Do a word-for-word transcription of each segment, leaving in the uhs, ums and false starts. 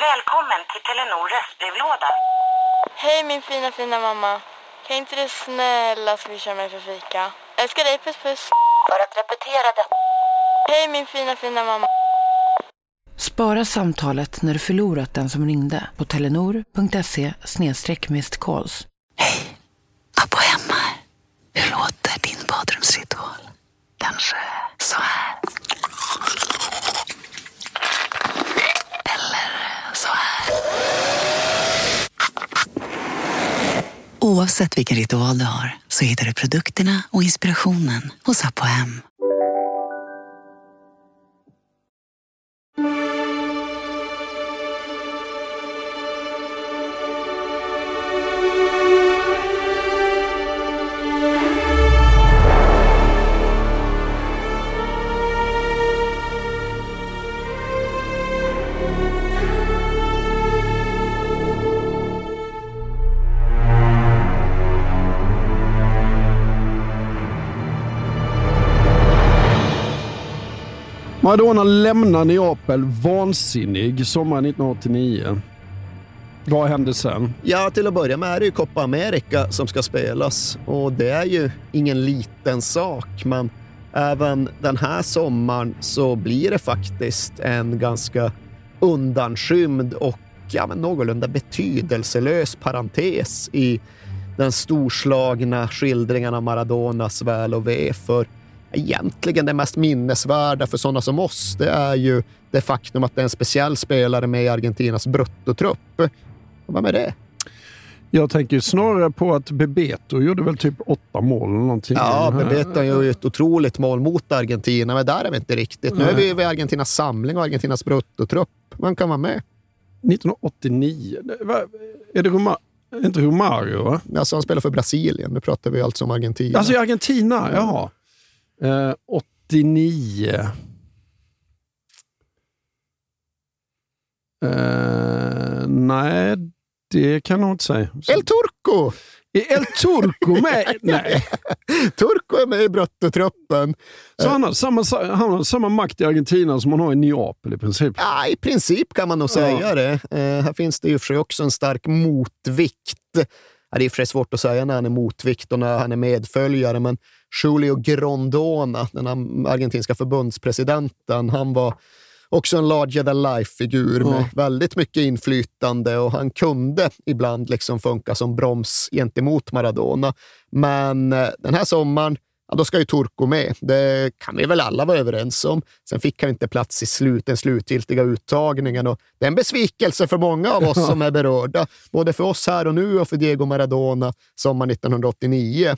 Välkommen till Telenor röstbrevlåda. Hej min fina fina mamma. Kan inte du snälla swisha mig för fika? Älskar dig, puss puss. För att repetera det. Hej min fina fina mamma. Spara samtalet när du förlorat den som ringde på telenor.se snedstreck missed calls. Hej, Abbo hemma. Hur låter din badrumsritual? Kanske så här. Eller så här. Oavsett vilken ritual du har så hittar du produkterna och inspirationen hos Abbo hem. Maradona lämnar Neapel vansinnig sommaren nittonhundraåttionio. Vad hände sen? Ja, till att börja med är det ju Copa America som ska spelas. Och det är ju ingen liten sak, men även den här sommaren så blir det faktiskt en ganska undanskymd och ja, men någorlunda betydelselös parentes i den storslagna skildringen av Maradonas väl och ve. För egentligen det mest minnesvärda för sådana som oss, det är ju det faktum att det är en speciell spelare med i Argentinas bruttotrupp. Vad är det? Jag tänker snarare på att Bebeto gjorde väl typ åtta mål eller någonting. Ja, Bebeto gjorde ett otroligt mål mot Argentina, men där är vi inte riktigt. Nu är vi vid Argentinas samling och Argentinas bruttotrupp. Man kan vara med. nittonhundraåttionio? Är det Roma, inte Romario, va? Alltså han spelar för Brasilien. Nu pratar vi alltså om Argentina. Alltså i Argentina, jaha. Eh, åttionio. Eh, nej, det kan jag inte säga. Så. El Turco! Är El Turco med? Nej. Turco är med i bruttotruppen. Så han har, samma, han har samma makt i Argentina som man har i Neapel i princip? Ja, i princip kan man nog säga ja. det. Eh, här finns det ju för sig också en stark motvikt. Ja, det är för sig svårt att säga när han är motvikt och när han är medföljare, men Julio Grondona, den argentinska förbundspresidenten, han var också en larger-than-life-figur med ja. väldigt mycket inflytande, och han kunde ibland liksom funka som broms gentemot Maradona. Men den här sommaren, ja, då ska ju Turco med. Det kan vi väl alla vara överens om. Sen fick han inte plats i slut, den slutgiltiga uttagningen, och det är en besvikelse för många av oss som är berörda. Både för oss här och nu och för Diego Maradona sommar nittonhundraåttionio.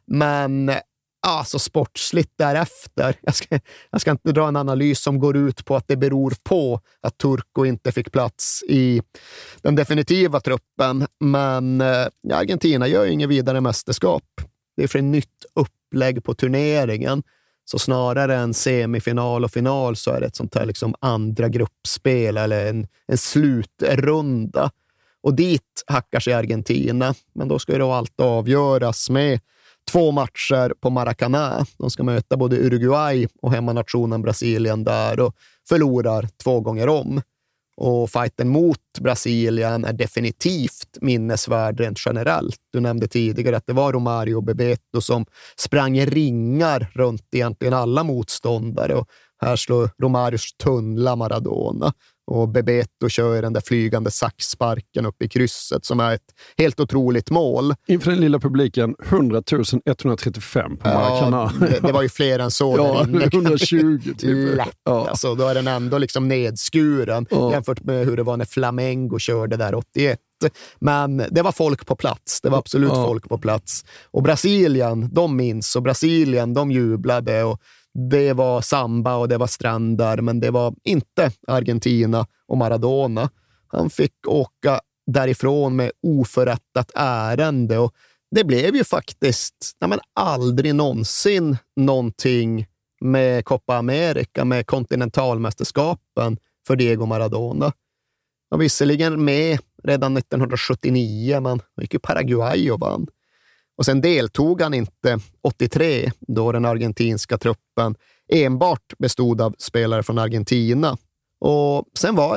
Men alltså sportsligt därefter. Jag ska, jag ska inte dra en analys som går ut på att det beror på att Turco inte fick plats i den definitiva truppen. Men ja, Argentina gör ju inget vidare mästerskap. Det är för en nytt upplägg på turneringen. Så snarare än semifinal och final så är det ett sånt här liksom andra gruppspel eller en, en slutrunda. Och dit hackar sig Argentina. Men då ska ju då allt avgöras med två matcher på Maracanã. De ska möta både Uruguay och hemmanationen Brasilien där och förlorar två gånger om. Och fighten mot Brasilien är definitivt minnesvärd rent generellt. Du nämnde tidigare att det var Romario och Bebeto som sprang i ringar runt egentligen alla motståndare. Och här slår Romarios tunnla Maradona. Och Bebeto kör den där flygande saxsparken upp i krysset som är ett helt otroligt mål. Inför den lilla publiken hundratusen etthundratrettiofem på Maracanã. Ja, det, det var ju fler än så. Ja, etthundratjugo typ. Lätt, ja. Alltså, då är den ändå liksom nedskuren ja. jämfört med hur det var när Flamengo körde där åttioett. Men det var folk på plats. Det var absolut ja. folk på plats. Och Brasilien, de minns. Och Brasilien, de jublade. Och det var samba och det var stränder, men det var inte Argentina och Maradona. Han fick åka därifrån med oförrättat ärende, och det blev ju faktiskt nej men, aldrig någonsin någonting med Copa America, med kontinentalmästerskapen för Diego Maradona. Han var visserligen med redan nittonhundrasjuttionio, men han gick ju Paraguay och vann. Och sen deltog han inte åttiotre, då den argentinska truppen enbart bestod av spelare från Argentina. Och sen var det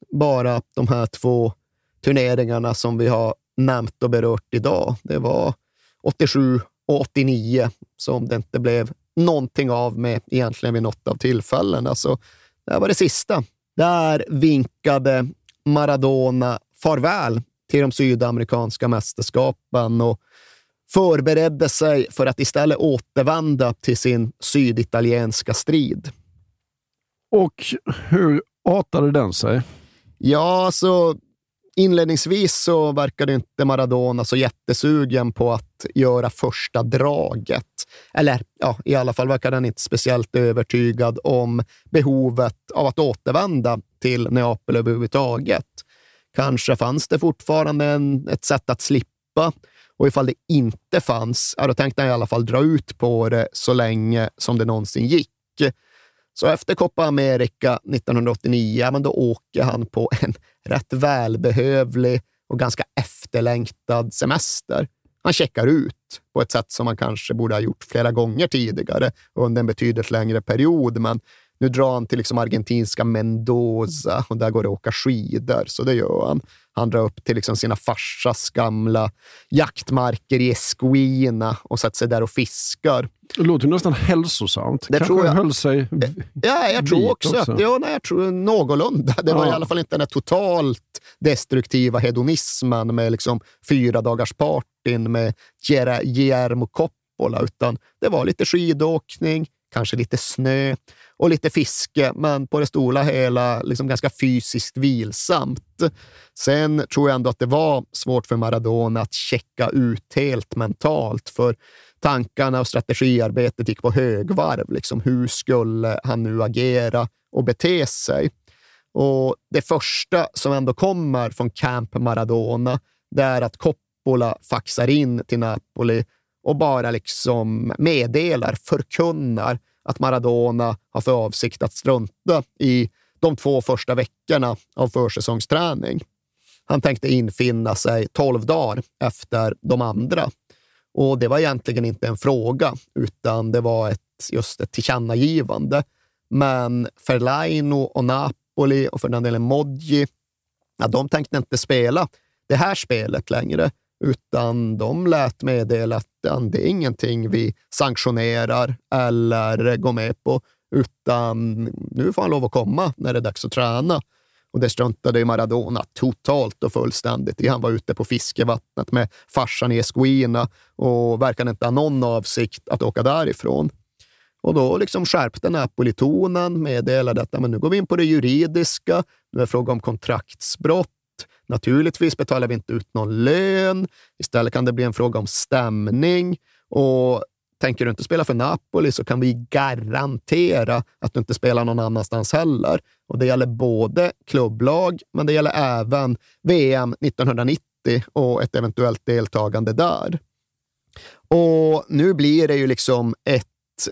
bara de här två turneringarna som vi har nämnt och berört idag. Det var åttiosju och åttionio som det inte blev någonting av med egentligen vid något av tillfällena. Så det här var det sista. Där vinkade Maradona farväl till de sydamerikanska mästerskapen och förberedde sig för att istället återvända till sin syditalienska strid. Och hur artade den sig? Ja, så inledningsvis så verkade inte Maradona så jättesugen på att göra första draget. Eller ja, i alla fall verkade han inte speciellt övertygad om behovet av att återvända till Neapel överhuvudtaget. Kanske fanns det fortfarande en, ett sätt att slippa, och ifall det inte fanns, ja, då tänkte han i alla fall dra ut på det så länge som det någonsin gick. Så efter Copa America nittonhundraåttionio, ja, men då åker han på en rätt välbehövlig och ganska efterlängtad semester. Han checkar ut på ett sätt som man kanske borde ha gjort flera gånger tidigare under en betydligt längre period, men nu drar han till liksom argentinska Mendoza och där går det att åka skidor, så det gör han. Han drar upp till liksom sina farsas gamla jaktmarker i Esquina och sätter sig där och fiskar. Det låter nästan hälsosamt. Det kanske tror jag höll sig. Ja, jag tror också. också. Ja, nej, jag tror någorlunda. Det var ja. i alla fall inte den här totalt destruktiva hedonismen med liksom fyra dagars partyn med Guillermo Coppola, utan det var lite skidåkning, kanske lite snö och lite fiske, men på det stora hela liksom ganska fysiskt vilsamt. Sen tror jag ändå att det var svårt för Maradona att checka ut helt mentalt, för tankarna och strategiarbetet gick på högvarv. Liksom, hur skulle han nu agera och bete sig? Och det första som ändå kommer från Camp Maradona, det är att Coppola faxar in till Napoli och bara liksom meddelar, förkunnar att Maradona har för avsikt att strunta i de två första veckorna av försäsongsträning. Han tänkte infinna sig tolv dagar efter de andra. Och det var egentligen inte en fråga, utan det var ett, just ett tillkännagivande. Men Fellaini och Napoli och för den delen Moggi, ja, de tänkte inte spela det här spelet längre, utan de lät meddela att det är ingenting vi sanktionerar eller går med på, utan nu får han lov att komma när det är dags att träna. Och det struntade ju Maradona totalt och fullständigt. Han var ute på fiskevattnet med farsan i Esquina och verkade inte ha någon avsikt att åka därifrån. Och då liksom skärpte Napoli-tonen, meddelade att men nu går vi in på det juridiska, nu är det fråga om kontraktsbrott. Naturligtvis betalar vi inte ut någon lön. Istället kan det bli en fråga om stämning. Och tänker du inte spela för Napoli så kan vi garantera att du inte spelar någon annanstans heller. Och det gäller både klubblag, men det gäller även V M nittonhundranittio och ett eventuellt deltagande där. Och nu blir det ju liksom ett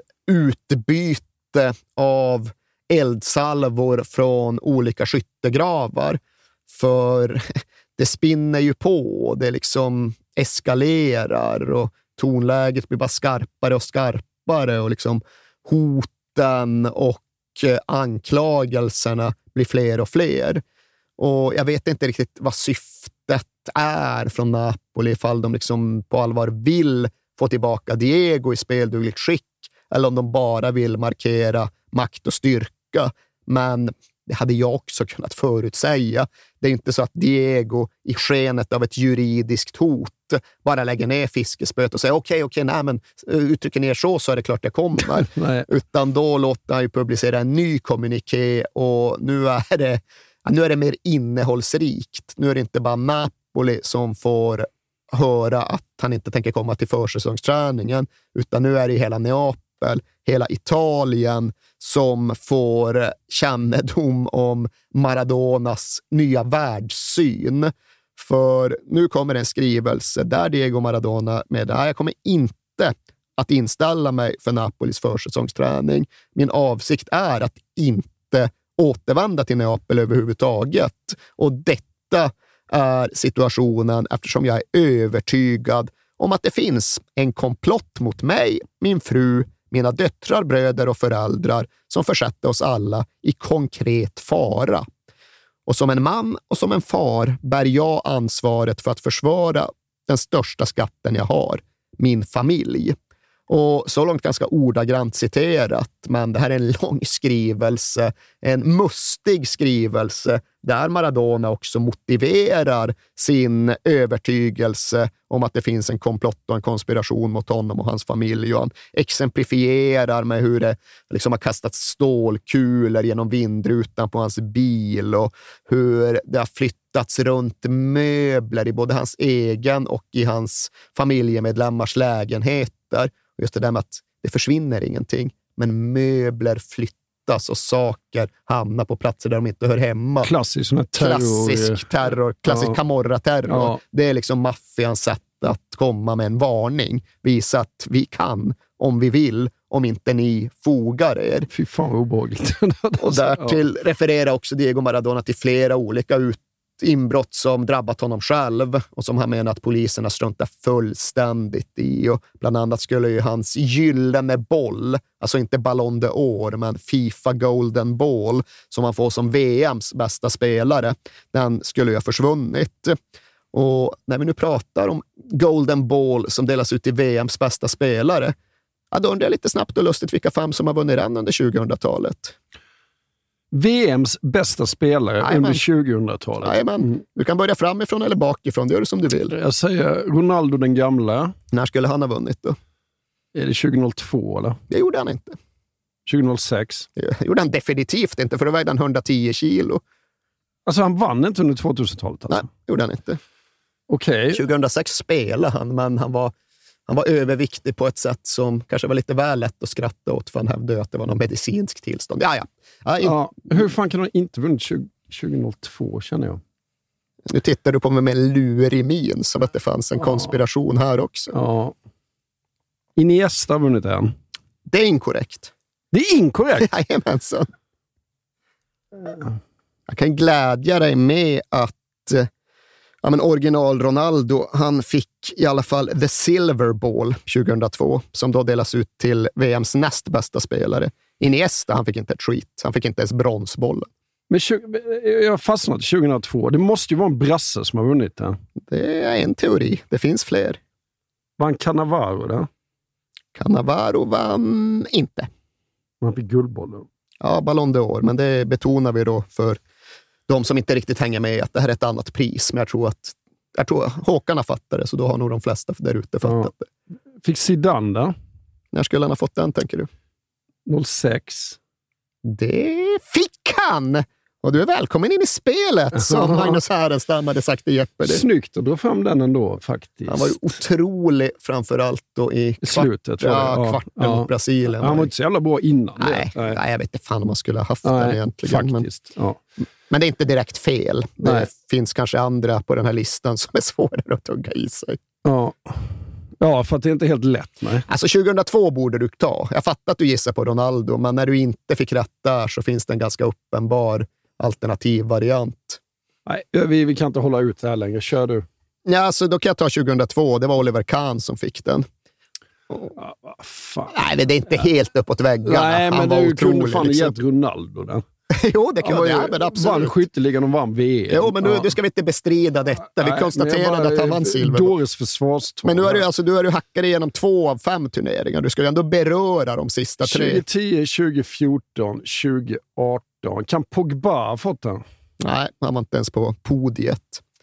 utbyte av eldsalvor från olika skyttegravar. För det spinner ju på, det liksom eskalerar och tonläget blir bara skarpare och skarpare och liksom hoten och anklagelserna blir fler och fler. Och jag vet inte riktigt vad syftet är från Napoli, ifall de liksom på allvar vill få tillbaka Diego i speldugligt skick eller om de bara vill markera makt och styrka. Men det hade jag också kunnat förutsäga. Det är inte så att Diego i skenet av ett juridiskt hot bara lägger ner fiskespöet och säger okej, okay, okej, okay, nej men uttrycker ner så så är det klart det kommer. Utan då låter han ju publicera en ny kommuniké och nu är det, nu är det mer innehållsrikt. Nu är det inte bara Napoli som får höra att han inte tänker komma till försäsongsträningen, utan nu är det hela Neapel, hela Italien som får kännedom om Maradonas nya världssyn. För nu kommer en skrivelse där Diego Maradona med att jag kommer inte att inställa mig för Napolis försäsongsträning. Min avsikt är att inte återvända till Neapel överhuvudtaget. Och detta är situationen eftersom jag är övertygad om att det finns en komplott mot mig, min fru, mina döttrar, bröder och föräldrar som försätter oss alla i konkret fara. Och som en man och som en far bär jag ansvaret för att försvara den största skatten jag har, min familj. Och så långt ganska ordagrant citerat, men det här är en lång skrivelse, en mustig skrivelse där Maradona också motiverar sin övertygelse om att det finns en komplott och en konspiration mot honom och hans familj. Och han exemplifierar med hur det liksom har kastats stålkulor genom vindrutan på hans bil och hur det har flyttats runt möbler i både hans egen och i hans familjemedlemmars lägenheter. Just det där med att det försvinner ingenting, men möbler flyttas och saker hamnar på platser där de inte hör hemma. Klassisk sån här terror. Klassisk terror, klassisk ja. Camorra-terror. Ja. Det är liksom maffians sätt att komma med en varning. Visa att vi kan, om vi vill, om inte ni fogar er. Fy fan vad obehagligt. Och därtill ja. refererar också Diego Maradona till flera olika ut inbrott som drabbat honom själv och som han menar att poliserna struntar fullständigt i. Och bland annat skulle ju hans gyllene boll, alltså inte Ballon d'Or men FIFA Golden Ball som han får som V M:s bästa spelare, den skulle ju ha försvunnit. Och när vi nu pratar om Golden Ball som delas ut till V M:s bästa spelare, ja, då undrar jag lite snabbt och lustigt vilka fem som har vunnit den under tjugohundratalet. V M:s bästa spelare Jajamän. under tjugohundratalet. Jajamän. Mm. Du kan börja framifrån eller bakifrån, det gör du som du vill. Jag säger Ronaldo den gamla. När skulle han ha vunnit då? Är det tjugohundratvå eller? Det gjorde han inte. tjugohundrasex? Det gjorde han definitivt inte, för då vägde han hundratio kilo. Alltså han vann inte under tvåtusentalet alltså? Nej, det gjorde han inte. Okej. Okay. tjugohundrasex spelade han, men han var, han var överviktig på ett sätt som kanske var lite väl lätt att skratta åt, för han hävdade att det var någon medicinsk tillstånd. Ja, ja. Ja, in... ja, hur fan kan han inte vunnit tjugohundratvå, känner jag? Nu tittar du på mig med en lurig min, som att det fanns en ja. konspiration här också. Ja. Iniesta har vunnit en. Det är inkorrekt. Det är inkorrekt? Jajamensan. Jag kan glädja dig med att ja, men original Ronaldo, han fick i alla fall the silver ball tjugohundratvå, som då delas ut till V M:s näst bästa spelare. Iniesta, han fick inte ett skit. Han fick inte ens bronsbollen. Men jag har fastnat tjugohundratvå. Det måste ju vara en brasse som har vunnit den. Det är en teori. Det finns fler. Vann Cannavaro det? Cannavaro vann inte. Han fick guldbollen. Ja, Ballon d'Or. Men det betonar vi då för de som inte riktigt hänger med att det här är ett annat pris. Men jag tror att jag tror Håkan har fattat det, så då har nog de flesta där ute fattat ja. det. Fick Zidane då? När skulle han ha fått den, tänker du? noll sex. Det fick han! Och du är välkommen in i spelet, som Magnus Härenstam hade sagt i Jeopardy. Snyggt att dra fram den ändå, faktiskt. Han var ju otrolig, framförallt då i kvart, slutet. Ja, kvarten ja. mot Brasilien. Han var inte så jävla bra innan. Nej, nej. nej jag vet inte fan om man skulle ha haft nej, den egentligen. Faktiskt, men, ja. men det är inte direkt fel. Det nej. finns kanske andra på den här listan som är svårare att tugga i sig. Ja. Ja, för att det är inte helt lätt. Nej. Alltså tjugohundratvå borde du ta. Jag fattar att du gissar på Ronaldo, men när du inte fick rätt där så finns det en ganska uppenbar alternativ variant. Nej, vi, vi kan inte hålla ut det här längre. Kör du. Ja, alltså då kan jag ta tjugohundratvå. Det var Oliver Kahn som fick den. Ja, fan. Nej, det är inte helt uppåt väggarna. Nej, men du kunde fan liksom gett Ronaldo den. Jo, det kan vara ja, men absolut. Vann skytteligan och vann V M. Jo, men nu, ja. du ska vi inte bestrida detta. Vi konstaterade att han vann silver. Dåres försvarstal. Men nu är du alltså, du är du hackade igenom två av fem turneringar. Du ska ändå beröra de sista tre. tjugohundratio, tjugofjorton, tjugoarton. Kan Pogba ha fått den? Nej, han var inte ens på podiet.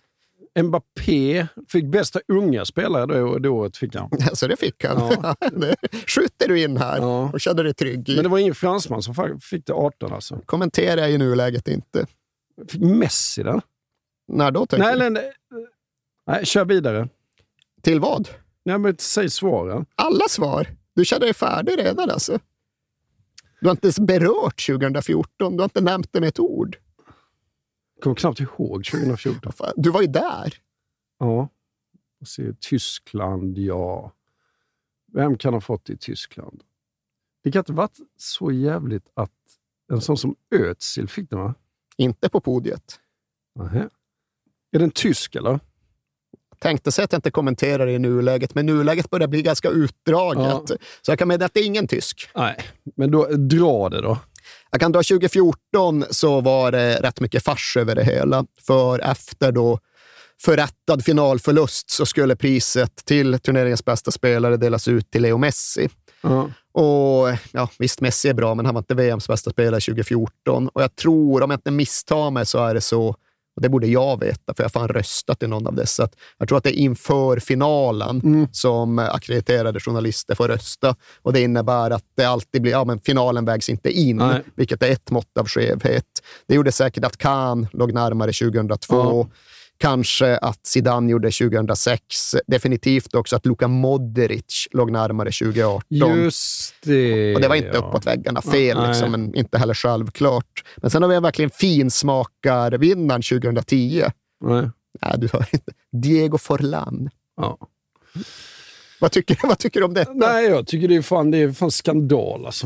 Mbappé fick bästa unga spelare då, det året fick han. Alltså det fick han. Ja. Det skjuter du in här ja. och kände dig trygg i. Men det var ingen fransman som fick det arton alltså. Kommenterar jag i nuläget inte. Fick Messi den? När då tänker nej, du? Nej, nej, kör vidare. Till vad? Nej, men säg svaren. Alla svar. Du kände dig färdig redan alltså. Du har inte ens berört tjugohundrafjorton. Du har inte nämnt det med ett ord. Jag kommer knappt ihåg tjugohundrafjorton. Du var ju där. Ja. Och se, Tyskland, ja. Vem kan ha fått det i Tyskland? Det kan inte varit så jävligt att en sån som Özil fick den, va? Inte på podiet. Aha. Är den tysk, eller? Tänkte sig att jag inte kommenterar i nuläget, men nuläget börjar bli ganska utdraget. Ja. Så jag kan meddela att det är ingen tysk. Nej, men då dra det då. Jag kan dra tjugo fjorton så var det rätt mycket fars över det hela. För efter då förrättad finalförlust så skulle priset till turneringens bästa spelare delas ut till Leo Messi. Ja. Och ja, visst, Messi är bra, men han var inte V M:s bästa spelare tjugo fjorton. Och jag tror, om jag inte misstar mig, så är det så, och det borde jag veta för jag har fan röstat i någon av dessa, att jag tror att det är inför finalen mm. som akkrediterade journalister får rösta. Och det innebär att det alltid blir, ja men finalen vägs inte in, Nej. vilket är ett mått av skevhet. Det gjorde säkert att Kahn låg närmare tjugohundratvå. Ja. Kanske att Zidane gjorde tjugohundrasex. Definitivt också att Luka Modric låg närmare tjugoarton. Just det. Och det var inte ja. uppåt väggarna fel, ja, liksom, men inte heller självklart. Men sen har vi verkligen finsmakarvinnaren tjugohundratio. Nej. Nej, du hör inte. Diego Forlan. Ja. Vad tycker, vad tycker du om detta? Nej, jag tycker det är fan, det är fan skandal alltså.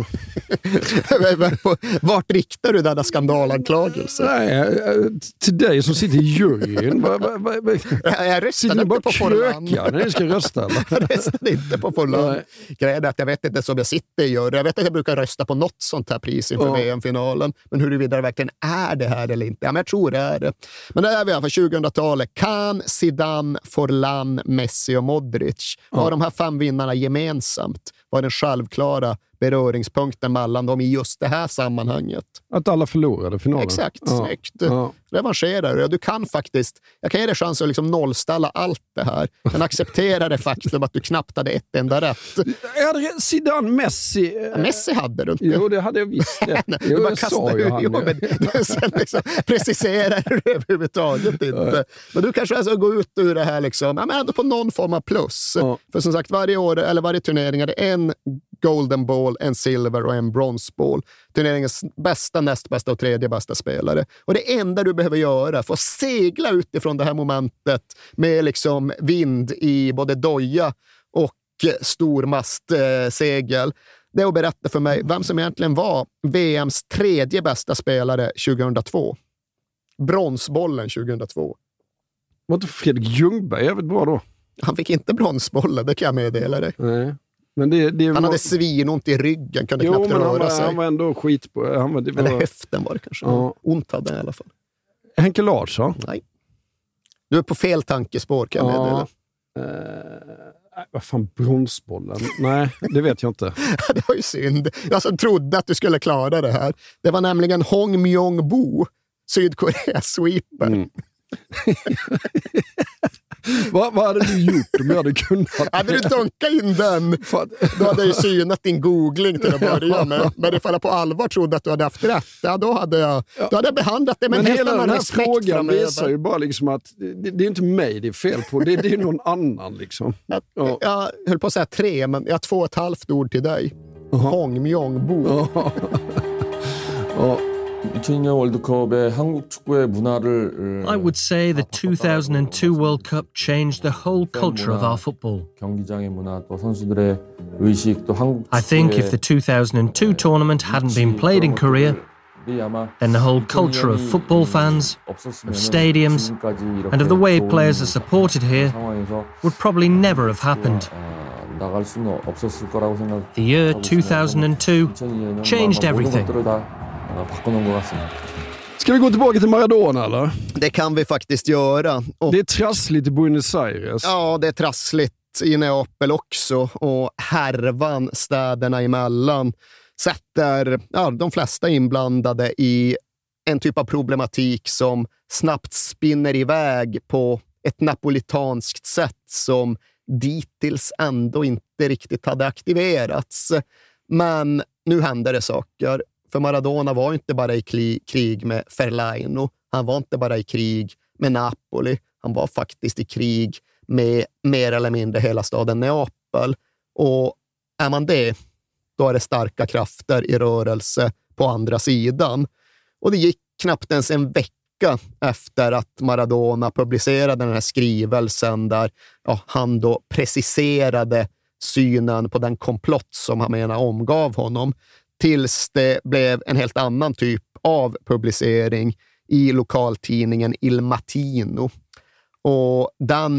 Vart riktar du denna skandalanklagelse? Nej, till dig som sitter i juryn. Jag röstade inte på Forlan. När ni ska rösta, eller? Jag röstade inte på Forlan. Grejen är att jag vet inte så om jag sitter i juryn. Jag vet att jag brukar rösta på något sånt här pris inför ja. V M-finalen. Men huruvida det verkligen är det här eller inte. Ja, men jag tror det är det. Men det är vi för tjugohundratalet. Kahn, Zidane, Forlan, Messi och Modric. Ja. Har de här fem vinnarna gemensamt var den självklara beröringspunkten mellan dem i just det här sammanhanget. Att alla förlorade finalen. Exakt, ja. snyggt. Ja. Revanscherar. Du kan faktiskt, jag kan ge dig chans att liksom nollställa allt det här. Men acceptera det faktum att du knappt hade ett enda rätt. Jag hade Zidane, Messi. Ja, Messi hade du inte. Jo, det hade jag visst. Det. Nej, jo, du bara jag kastade sa ju han. Jo, men du sen liksom preciserar du överhuvudtaget inte. Nej. Men du kanske alltså går ut ur det här liksom, ja, men ändå på någon form av plus. Ja. För som sagt, varje år, eller varje turnering är det en golden ball, en silver och en bronze ball. Turneringens bästa, näst bästa och tredje bästa spelare. Och det enda du behöver göra för att segla utifrån det här momentet med liksom vind i både doja och stormastsegel, det är att berätta för mig vem som egentligen var V M:s tredje bästa spelare tjugohundratvå. Bronsbollen tjugohundratvå. Var inte Fredrik Ljungberg jävligt bra då? Han fick inte bronsbollen, det kan jag meddela dig. Nej. Men det, det han var... hade svinont i ryggen, kunde jo, knappt men röra han var, sig. Han var ändå skit på... Han var, det var... Eller höften var det kanske. Ja. Ont hade han i alla fall. Henke Larsson? Nej. Du är på fel tankespår, kan jag ja. meddela. Uh, vad fan, bronsbollen? Nej, det vet jag inte. Det var ju synd. Jag som trodde att du skulle klara det här. Det var nämligen Hong Myung-bo, Sydkoreas sweeper. Mm. vad, vad hade du gjort om jag hade kunnat? Hade du dunkat in den, då hade jag ju synat din googling till att börja med. Men ifall jag på allvar trodde att du hade haft rätt, ja, då, hade jag, då hade jag behandlat det med men en helt hela annan den här respekt frågan framöver. visar ju bara liksom att det, det är inte mig det är fel på, det, det är någon annan liksom. Jag, ja. jag höll på att säga tre, men jag har två och ett halvt ord till dig. Uh-huh. Hong Myung-bo. Uh-huh. uh. 이천 년 월드컵의 한국 축구의 문화를 I would say the two thousand two World Cup changed the whole culture of our football. 경기장의 문화 또 선수들의 의식 또 한국 I think if the two thousand two tournament hadn't been played in Korea, then the whole culture of football fans, of stadiums, and of the way players are supported here would probably never have happened. The year two thousand two changed everything. Ska vi gå tillbaka till Maradona, eller? Det kan vi faktiskt göra. Och det är trassligt i Buenos Aires. Ja, det är trassligt i Neapel också. Och härvan städerna emellan sätter ja, de flesta inblandade i en typ av problematik som snabbt spinner iväg på ett napolitanskt sätt som dittills ändå inte riktigt hade aktiverats. Men nu händer det saker. För Maradona var inte bara i krig med Ferlaino. Han var inte bara i krig med Napoli. Han var faktiskt i krig med mer eller mindre hela staden Neapel. Och är man det, då är det starka krafter i rörelse på andra sidan. Och det gick knappt ens en vecka efter att Maradona publicerade den här skrivelsen där ja, han då preciserade synen på den komplott som han menar omgav honom. Tills det blev en helt annan typ av publicering i lokaltidningen Il Mattino. Och den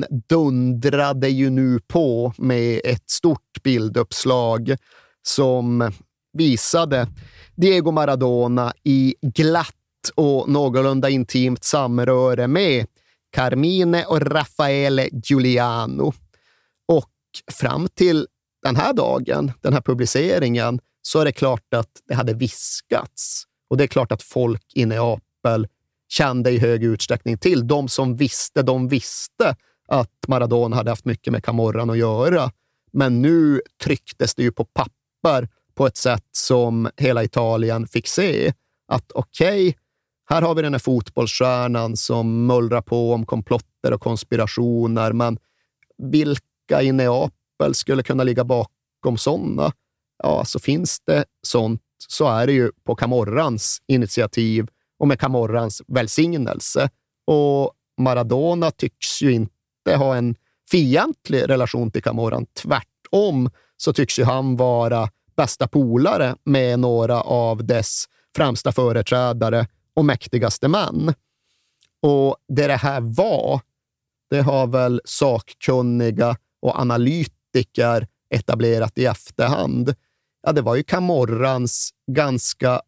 dundrade ju nu på med ett stort bilduppslag som visade Diego Maradona i glatt och någorlunda intimt samröre med Carmine och Raffaele Giuliano. Och fram till den här dagen, den här publiceringen, så är det klart att det hade viskats. Och det är klart att folk i Neapel kände i hög utsträckning till. De som visste, de visste att Maradona hade haft mycket med Camorran att göra. Men nu trycktes det ju på papper på ett sätt som hela Italien fick se. Att okej, okay, här har vi den här fotbollsstjärnan som mullrar på om komplotter och konspirationer. Men vilka i Neapel skulle kunna ligga bakom sådana? Ja, så finns det sånt, så är det ju på Camorrans initiativ och med Camorrans välsignelse. Och Maradona tycks ju inte ha en fientlig relation till Camorran. Tvärtom så tycks ju han vara bästa polare med några av dess främsta företrädare och mäktigaste män. Och det det här var, det har väl sakkunniga och analytiker etablerat i efterhand. Ja, det var ju Camorrans ganska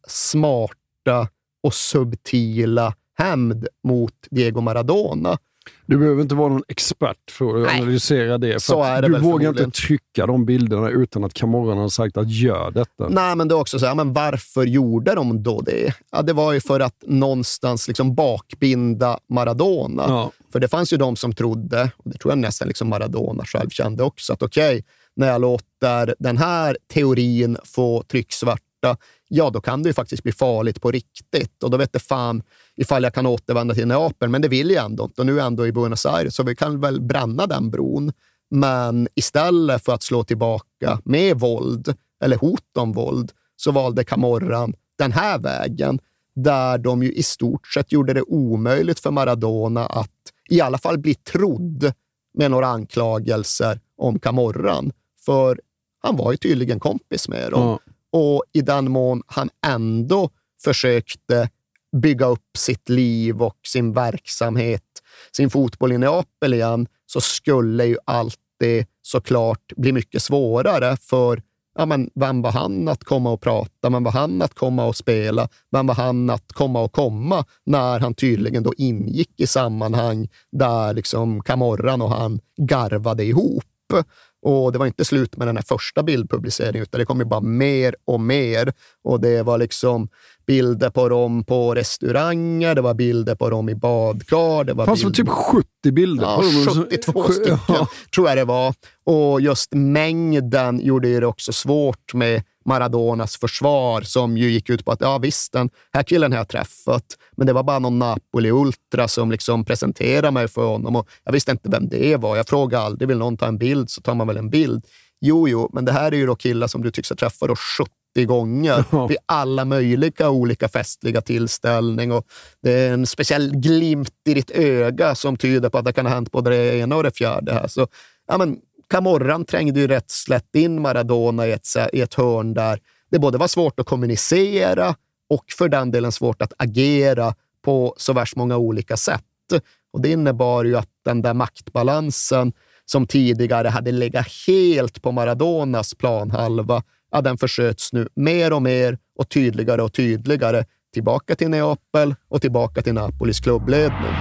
smarta och subtila hämnd mot Diego Maradona. Du behöver inte vara någon expert för att Nej, analysera det. För så är det du väl vågar inte trycka de bilderna utan att Camorran har sagt att gör detta. Nej, men det är också så här, men varför gjorde de då det? Ja, det var ju för att någonstans liksom bakbinda Maradona. Ja. För det fanns ju de som trodde, och det tror jag nästan liksom Maradona själv kände också, att okej, okay, när jag låter den här teorin få trycksvärta, ja, då kan det ju faktiskt bli farligt på riktigt. Och då vet jag fan ifall jag kan återvända till Neapel, men det vill jag ändå inte. Och nu är jag ändå i Buenos Aires, så vi kan väl bränna den bron. Men istället för att slå tillbaka med våld, eller hot om våld, så valde Camorran den här vägen, där de ju i stort sett gjorde det omöjligt för Maradona att i alla fall bli trodd med några anklagelser om Camorran. För han var ju tydligen kompis med dem. Mm. Och i den mån han ändå försökte bygga upp sitt liv och sin verksamhet, sin fotboll i Neapel igen, så skulle ju alltid såklart bli mycket svårare. För ja, men vem var han att komma och prata? Vem var han att komma och spela? Vem var han att komma och komma när han tydligen då ingick i sammanhang där liksom Camorran och han garvade ihop? Och det var inte slut med den här första bildpubliceringen, utan det kom ju bara mer och mer. Och det var liksom bilder på dem på restauranger, det var bilder på dem i badkar. Det var fanns bilder... typ sjuttio bilder. Ja, sjuttiotvå stycken ja. tror jag det var. Och just mängden gjorde det också svårt med Maradonas försvar, som ju gick ut på att ja visst, den här killen har jag träffat, men det var bara någon Napoli-ultra som liksom presenterade mig för honom och jag visste inte vem det var. Jag frågade aldrig, vill någon ta en bild så tar man väl en bild. Jo, jo, men det här är ju då killar som du tycks ha träffat då sjuttio gånger ja. vid alla möjliga olika festliga tillställningar, och det är en speciell glimt i ditt öga som tyder på att det kan ha hänt både det ena och det fjärde här. Så ja, men Camorran trängde ju rätt slätt in Maradona i ett, i ett hörn där det både var svårt att kommunicera och för den delen svårt att agera på så värst många olika sätt. Och det innebar ju att den där maktbalansen som tidigare hade legat helt på Maradonas planhalva, ja, den försköts nu mer och mer och tydligare och tydligare tillbaka till Neapel och tillbaka till Napolis klubbledning.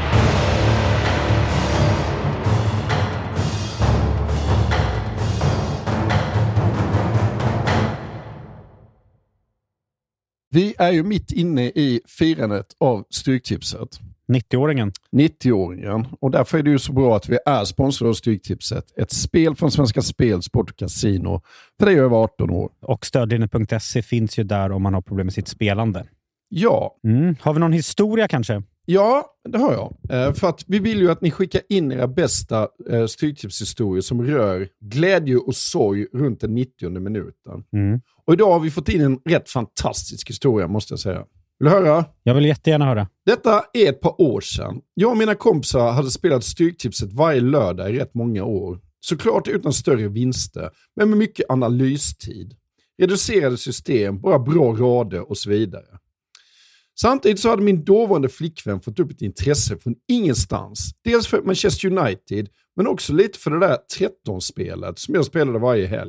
Vi är ju mitt inne i firandet av Stryktipset. nittioåringen. nittioåringen. Och därför är det ju så bra att vi är sponsrade av Stryktipset. Ett spel från Svenska Spel, Sport och Casino. För det är över arton år. Och stödlinjen punkt se finns ju där om man har problem med sitt spelande. Ja. Mm. Har vi någon historia kanske? Ja, det har jag. Eh, för att vi vill ju att ni skickar in era bästa eh, Stryktipshistorier som rör glädje och sorg runt den nittionde minuten. Mm. Och idag har vi fått in en rätt fantastisk historia, måste jag säga. Vill du höra? Jag vill jättegärna höra. Detta är ett par år sedan. Jag och mina kompisar hade spelat Stryktipset varje lördag i rätt många år. Såklart utan större vinster, men med mycket analystid. Reducerade system, bara bra rader och så vidare. Samtidigt så hade min dåvarande flickvän fått upp ett intresse från ingenstans. Dels för Manchester United, men också lite för det där tretton-spelet som jag spelade varje helg.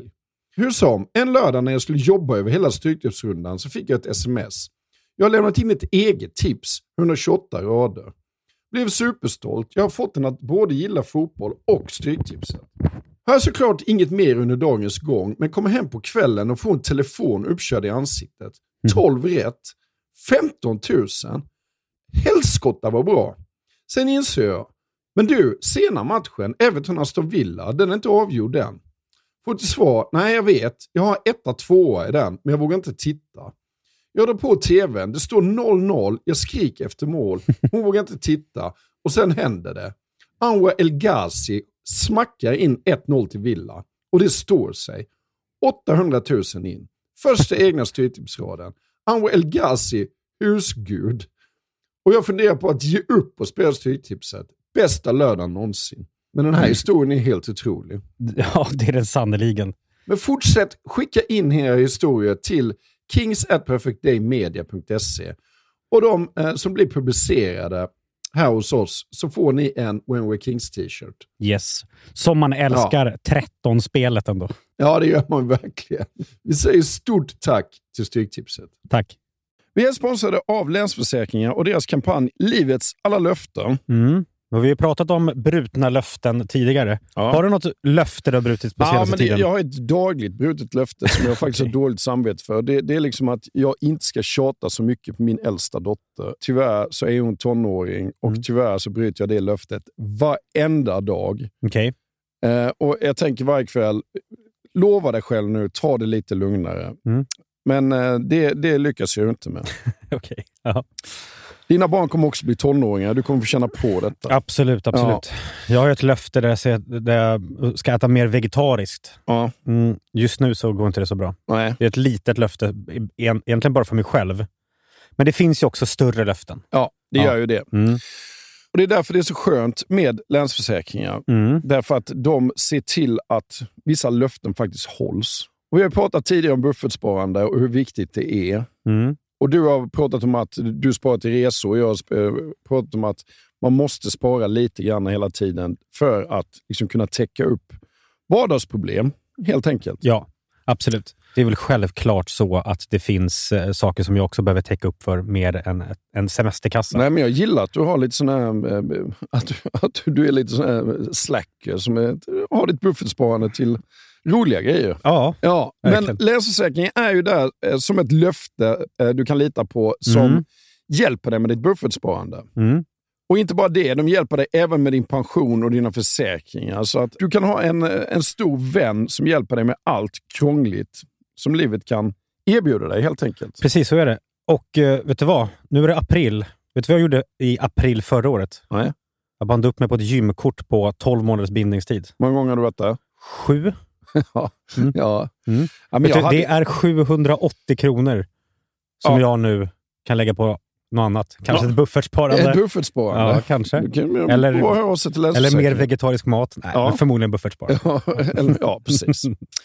Hur som, en lördag när jag skulle jobba över hela Stryktipsrundan så fick jag ett sms. Jag har lämnat in ett eget tips, etthundratjugoåtta rader. Blev superstolt. Jag har fått den att både gilla fotboll och Stryktipset. Har jag såklart inget mer under dagens gång, men kommer hem på kvällen och får en telefon uppkörd i ansiktet. tolv rätt. femton tusen. Helskotta var bra. Sen inser jag. Men du, sena matchen, Everton Aston Villa, den är inte avgjord än. Får till svar, nej jag vet. Jag har etta tvåa i den, men jag vågar inte titta. Jag drar på tvn, det står noll noll, jag skriker efter mål. Hon vågar inte titta. Och sen händer det. Anwar El Ghazi smackar in ett noll till Villa. Och det står sig. åttahundratusen in. Första egna styrtipsraden. Anwar El Ghazi, husgud. Och jag funderar på att ge upp och spela styrtipset. Bästa lördagen någonsin. Men den här historien är helt otrolig. Ja, det är den sannoliken. Men fortsätt skicka in era historier till kings at perfect day media punkt se. Och de eh, som blir publicerade här hos oss så får ni en When We're Kings t-shirt. Yes. Som man älskar ja. tretton-spelet ändå. Ja, det gör man verkligen. Vi säger stort tack till Stryktipset. Tack. Vi är sponsrade av Länsförsäkringar och deras kampanj Livets alla löften. Mm. Vi har pratat om brutna löften tidigare. Ja. Har du något löfte du har brutit på senaste ja, men det, tiden? Jag har ett dagligt brutet löfte som jag faktiskt har dåligt samvete för. Det, det är liksom att jag inte ska tjata så mycket på min äldsta dotter. Tyvärr så är hon tonåring och mm. tyvärr så bryter jag det löftet varenda dag. Okej. Okay. Eh, och jag tänker varje kväll, lova dig själv nu, ta det lite lugnare. Mm. Men eh, det, det lyckas jag inte med. Okej, okay. Ja. Dina barn kommer också bli tonåringar. Du kommer få känna på detta. Absolut, absolut. Ja. Jag har ett löfte där jag, säger, där jag ska äta mer vegetariskt. Ja. Mm, just nu så går inte det så bra. Nej. Det är ett litet löfte, egentligen bara för mig själv. Men det finns ju också större löften. Ja, det ja. gör ju det. Mm. Och det är därför det är så skönt med Länsförsäkringar. Mm. Därför att de ser till att vissa löften faktiskt hålls. Och vi har pratat tidigare om buffertsparande och hur viktigt det är. Mm. Och du har pratat om att du sparar till resor och jag har pratat om att man måste spara lite grann hela tiden för att liksom kunna täcka upp vardagsproblem, helt enkelt. Ja, absolut. Det är väl självklart så att det finns eh, saker som jag också behöver täcka upp för mer än en semesterkassa. Nej, men jag gillar att du har lite sån här, äh, att, att du är lite sån här slacker som är, har ditt buffertsparande till roliga grejer. Ja, ja. Men Länsförsäkringen är ju där eh, som ett löfte eh, du kan lita på som mm. hjälper dig med ditt buffertsparande. Mm. Och inte bara det, de hjälper dig även med din pension och dina försäkringar. Så att du kan ha en, en stor vän som hjälper dig med allt krångligt som livet kan erbjuda dig, helt enkelt. Precis, så är det. Och uh, vet du vad? Nu är det april. Vet du vad jag gjorde i april förra året? Nej. Jag bandade upp mig på ett gymkort på tolv månaders bindningstid. Hur många gånger har du varit där? Sju. ja. Mm. ja. Mm. ja men vet du, hade... Det är sjuhundraåttio kronor som ja. jag nu kan lägga på något annat. Kanske ja. ett buffertsparande. Ett buffertsparande. Ja, kanske. Kan, eller, eller mer vegetarisk mat. Nej, ja. men förmodligen buffertsparande. Ja, eller, ja, precis.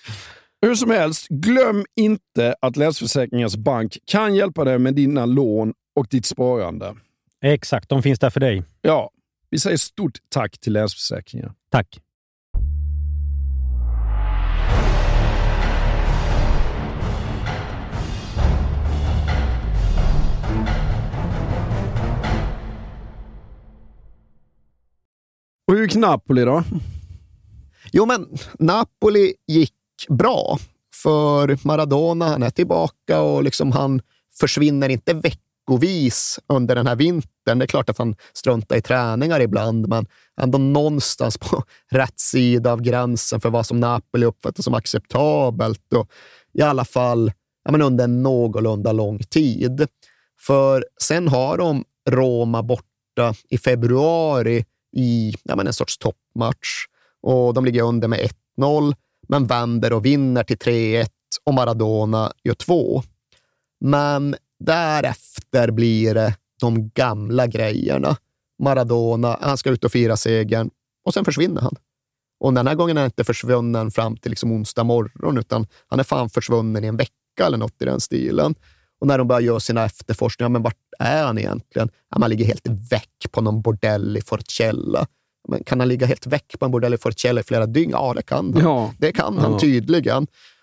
Hur som helst, glöm inte att Länsförsäkringars bank kan hjälpa dig med dina lån och ditt sparande. Exakt, de finns där för dig. Ja, vi säger stort tack till Länsförsäkringar. Tack. Och hur gick Napoli då? Jo, men Napoli gick bra. För Maradona, han är tillbaka och liksom han försvinner inte veckovis under den här vintern. Det är klart att han struntar i träningar ibland, men ändå någonstans på rätt sida av gränsen för vad som Napoli uppfattar som acceptabelt. Och i alla fall ja, men under en någorlunda lång tid. För sen har de Roma borta i februari i ja, men en sorts toppmatch. Och de ligger under med ett noll, men vänder och vinner till tre ett och Maradona gör två. Men därefter blir det de gamla grejerna. Maradona, han ska ut och fira segern och sen försvinner han. Och den här gången är han inte försvunnen fram till liksom onsdag morgon, utan han är fan försvunnen i en vecka eller något i den stilen. Och när de börjar göra sina efterforskningar, men vart är han egentligen? Ja, man ligger helt väck på någon bordell i Forcella. Men kan han ligga helt väck på en bordell i Forcella i flera dygn? Ja, det kan han. Ja. Det kan han ja. tydligen.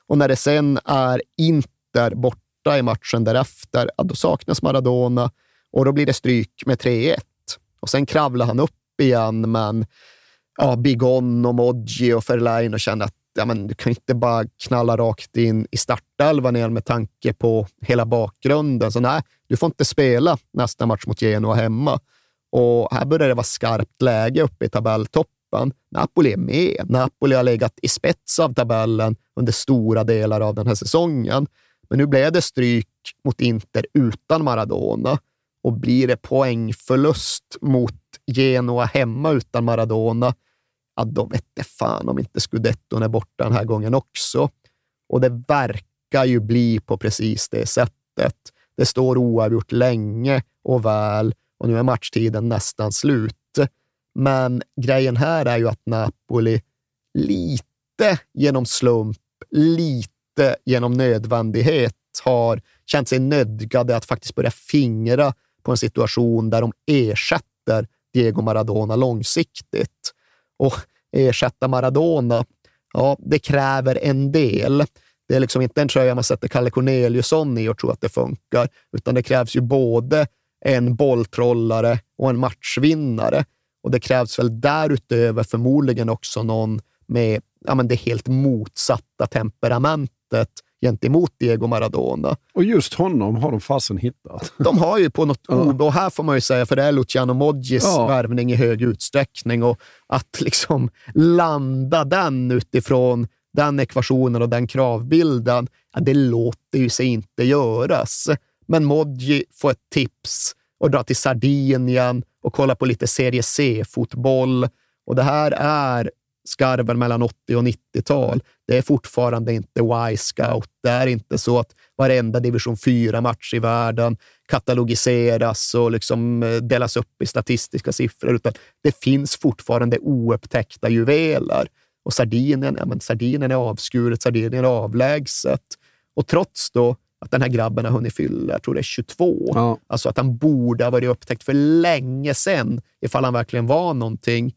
Och när det sen är Inter borta i matchen därefter, ja, då saknas Maradona och då blir det stryk med tre ett. Och sen kravlar han upp igen, men ja, Bigon och Moggi och Fellaini och känner att ja, men du kan inte bara knalla rakt in i startelvan igen med tanke på hela bakgrunden. Så nej, du får inte spela nästa match mot Genoa hemma. Och här börjar det vara skarpt läge uppe i tabelltoppen. Napoli är med. Napoli har legat i spets av tabellen under stora delar av den här säsongen. Men nu blev det stryk mot Inter utan Maradona. Och blir det poängförlust mot Genoa hemma utan Maradona, ja, då vet det fan om inte Scudetton är borta den här gången också. Och det verkar ju bli på precis det sättet. Det står oavgjort länge och väl och nu är matchtiden nästan slut. Men grejen här är ju att Napoli lite genom slump, lite genom nödvändighet har känt sig nödgade att faktiskt börja fingra på en situation där de ersätter Diego Maradona långsiktigt. Och ersätta Maradona, ja, det kräver en del. Det är liksom inte en tröja man sätter Kalle Corneliusson i och tror att det funkar, utan det krävs ju både en bolltrollare och en matchvinnare. Och det krävs väl därutöver förmodligen också någon med ja, men det helt motsatta temperamentet gentemot Diego Maradona. Och just honom har de fasen hittat. De har ju på något ja. ord, och här får man ju säga, för det är Luciano Moggis ja. värvning i hög utsträckning, och att liksom landa den utifrån den ekvationen och den kravbilden, ja, det låter ju sig inte göras. Men Moggi får ett tips och dra till Sardinien och kolla på lite Serie C-fotboll, och det här är skarven mellan åttio- och nittiotal. Det är fortfarande inte Y-scout. Det är inte så att varenda division fyra-match i världen katalogiseras och liksom delas upp i statistiska siffror, utan det finns fortfarande oupptäckta juveler. Och Sardinien, ja, men Sardinien är avskuret, Sardinien är avlägset. Och trots då att den här grabben har hunnit fylla, jag tror det är tjugotvå. Ja. Alltså att han borde ha varit upptäckt för länge sedan ifall han verkligen var någonting.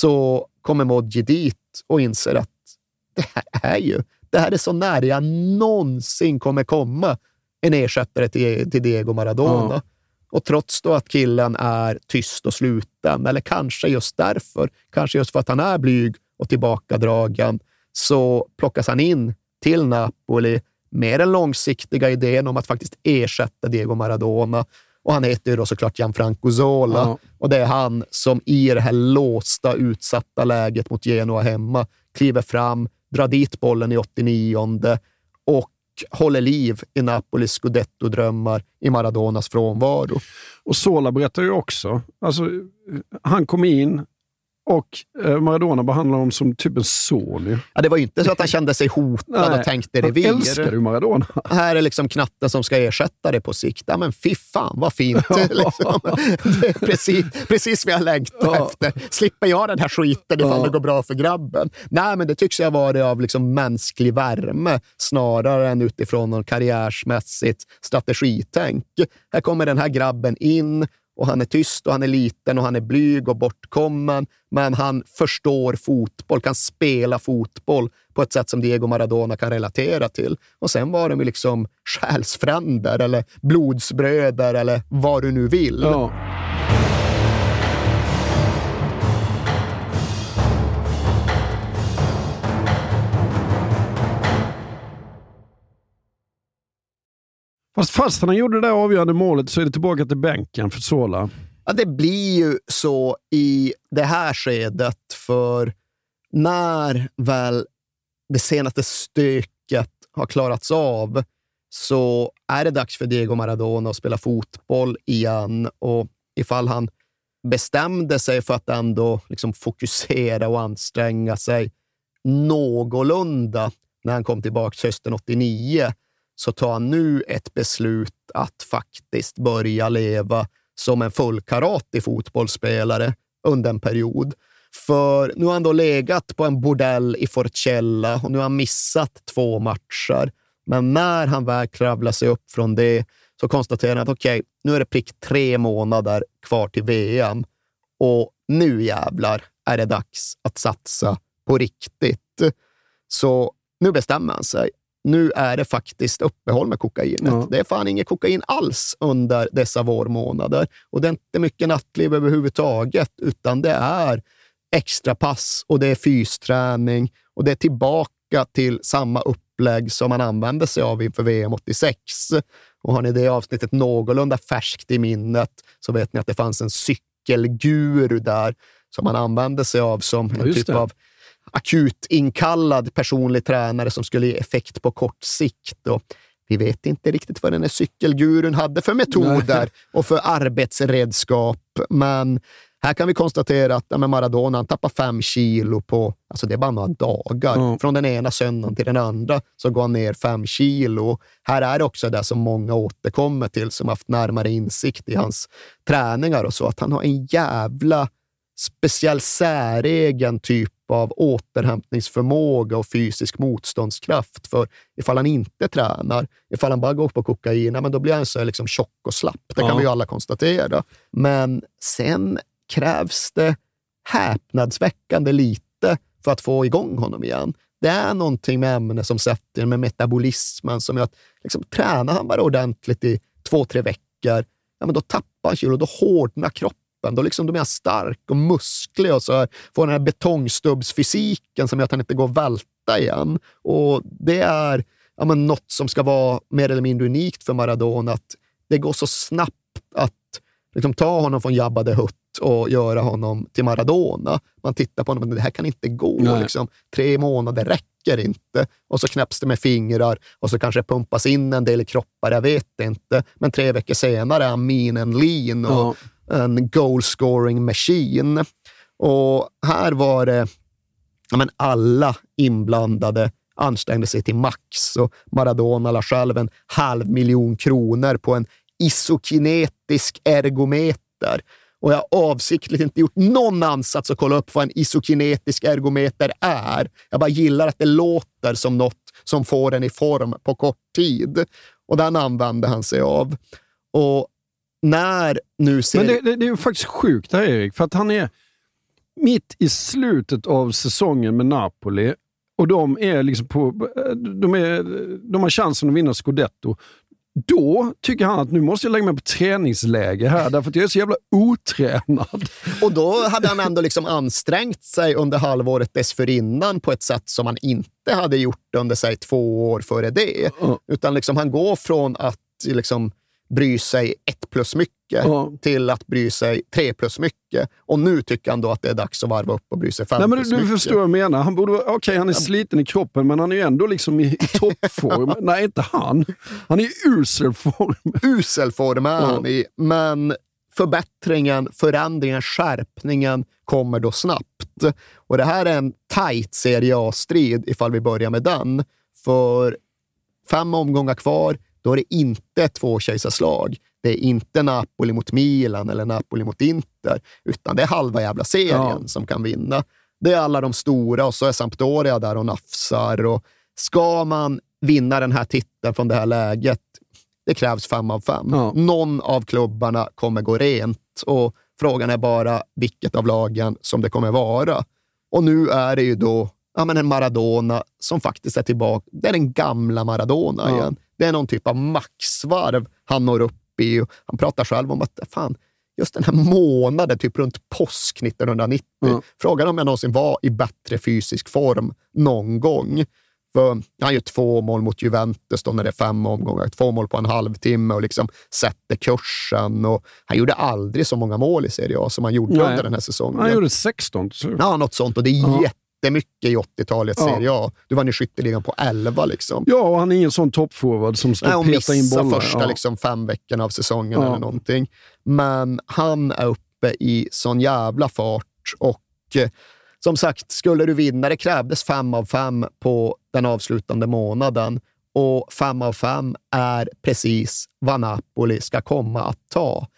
Så kommer Moggi dit och inser att det här är ju, det här är så nära jag någonsin kommer komma en ersättare till, till Diego Maradona. Ja. Och trots då att killen är tyst och sluten, eller kanske just därför, kanske just för att han är blyg och tillbakadragen, så plockas han in till Napoli med den långsiktiga idén om att faktiskt ersätta Diego Maradona. Och han heter ju då såklart Gianfranco Zola. Ja. Och det är han som i det här låsta, utsatta läget mot Genoa hemma kliver fram, drar dit bollen i åttionionde och håller liv i Napolis Scudetto-drömmar i Maradonas frånvaro. Och Zola berättar ju också, alltså han kom in och Maradona behandlar honom som typ en son. Ja, det var ju inte så att han kände sig hotad. Nej, och tänkte revir. Han älskar ju Maradona. Här är liksom knatten som ska ersätta det på sikt. Ja, men fy fan, vad fint. Ja. Liksom. Det är precis, precis vad jag längtar ja. efter. Slipper jag den här skiten ifall ja. det går bra för grabben. Nej, men det tycks jag vara av liksom mänsklig värme snarare än utifrån någon karriärsmässigt strategitänk. Här kommer den här grabben in och han är tyst och han är liten och han är blyg och bortkommen, men han förstår fotboll, kan spela fotboll på ett sätt som Diego Maradona kan relatera till. Och sen var de ju liksom själsfränder eller blodsbröder eller vad du nu vill. Ja. Fast fast han gjorde det där avgörande målet så är det tillbaka till bänken för Zola. Ja, det blir ju så i det här skedet, för när väl det senaste stöket har klarats av så är det dags för Diego Maradona att spela fotboll igen, och ifall han bestämde sig för att ändå liksom fokusera och anstränga sig någorlunda när han kom tillbaka hösten åttionio, så tar han nu ett beslut att faktiskt börja leva som en fullkaratig fotbollsspelare under en period. För nu har han då legat på en bordell i Forcella och nu har han missat två matcher. Men när han väl kravlar sig upp från det så konstaterar han att okej, okay, nu är det prick tre månader kvar till V M och nu jävlar är det dags att satsa på riktigt. Så nu bestämmer han sig. nu är det faktiskt uppehåll med kokainet. Ja. Det är fan inget kokain alls under dessa vårmånader. Och det är inte mycket nattliv överhuvudtaget, utan det är extra pass och det är fysträning och det är tillbaka till samma upplägg som man använde sig av inför V M åttiosex. Och har ni det avsnittet någorlunda färskt i minnet så vet ni att det fanns en cykelguru där som man använde sig av som en typ det. av akut inkallad personlig tränare som skulle ge effekt på kort sikt. Och vi vet inte riktigt vad den här cykelgurun hade för metoder Nej. och för arbetsredskap, men här kan vi konstatera att ja, Maradona han tappar fem kilo på, alltså det är bara några dagar. Mm. Från den ena söndagen till den andra så går han ner fem kilo. Här är det också det som många återkommer till som haft närmare insikt i hans träningar och så, att han har en jävla speciell säregen typ av återhämtningsförmåga och fysisk motståndskraft. För ifall han inte tränar, ifall han bara går på kokain, men då blir han så liksom tjock och slapp. Det kan ja. vi ju alla konstatera. Men sen krävs det häpnadsväckande lite för att få igång honom igen. Det är någonting med ämnet som sätter med metabolismen som gör att liksom, tränar han bara ordentligt i två, tre veckor, ja, men då tappar han kilo, då hårdnar kroppen. Då liksom de är stark och musklig och så här, får den här betongstubbsfysiken som gör att han inte går att välta igen. Och det är ja, men något som ska vara mer eller mindre unikt för Maradona, att det går så snabbt att liksom, ta honom från Jabba the Hutt och göra honom till Maradona. Man tittar på honom, men det här kan inte gå. Liksom. Tre månader räcker inte. Och så knäpps det med fingrar och så kanske pumpas in en del i kroppar, jag vet inte. Men tre veckor senare är han mean and lean och ja. en goal-scoring machine. Och här var det ja, men alla inblandade ansträngde sig till max. Och Maradona la själv en halv miljon kronor på en isokinetisk ergometer. Och jag har avsiktligt inte gjort någon ansats att kolla upp vad en isokinetisk ergometer är. Jag bara gillar att det låter som något som får den i form på kort tid. Och den använde han sig av. Och när nu ser... Men det, det, det är ju faktiskt sjukt här, Erik, för att han är mitt i slutet av säsongen med Napoli och de är liksom på de, är, de har chansen att vinna Scudetto. Då tycker han att nu måste jag lägga mig på träningsläge här därför att jag är så jävla otränad. Och då hade han ändå liksom ansträngt sig under halvåret dessförinnan på ett sätt som han inte hade gjort under sig två år före det. Mm. Utan liksom han går från att liksom bry sig ett plus mycket mm. till att bry sig tre plus mycket. Och nu tycker han då att det är dags att varva upp och bry sig fem Nej, men plus du, mycket. Du förstår vad jag menar. Han borde, okej, okay, han är sliten i kroppen men han är ju ändå liksom i, i toppform. Nej, inte han. Han är i uselform. Uselform är han i. Men förbättringen, förändringen, skärpningen kommer då snabbt. Och det här är en tight Serie A-strid ifall vi börjar med den. För fem omgångar kvar, då är det inte två kejsarslag. Det är inte Napoli mot Milan eller Napoli mot Inter, utan det är halva jävla serien ja. som kan vinna. Det är alla de stora och så är Sampdoria där och nafsar. Och ska man vinna den här titeln från det här läget, det krävs fem av fem. Ja. Någon av klubbarna kommer gå rent och frågan är bara vilket av lagen som det kommer vara. Och nu är det ju då ja, men en Maradona som faktiskt är tillbaka. Det är den gamla Maradona ja. igen. Det är någon typ av maxvarv han når upp i. Han pratar själv om att fan, just den här månaden, typ runt påsk nittonhundranittio. Mm. Frågan om jag någonsin var i bättre fysisk form någon gång. För han gör två mål mot Juventus då när det är fem omgångar. Två mål på en halvtimme och liksom sätter kursen. Och han gjorde aldrig så många mål i Serie A som han gjorde Nej. under den här säsongen. Han gjorde sexton. Så. Ja, något sånt. Och det är ja. jätte Det är mycket i åttiotalet ja. Serie A. Du vann i skytteligan på elva liksom. Ja, och han är ingen sån toppforward som står och petar in bollar. Nej, första ja. liksom fem veckorna av säsongen ja. eller någonting. Men han är uppe i sån jävla fart och eh, som sagt, skulle du vinna, det krävdes fem av fem på den avslutande månaden och fem av fem är precis vad Napoli ska komma att ta.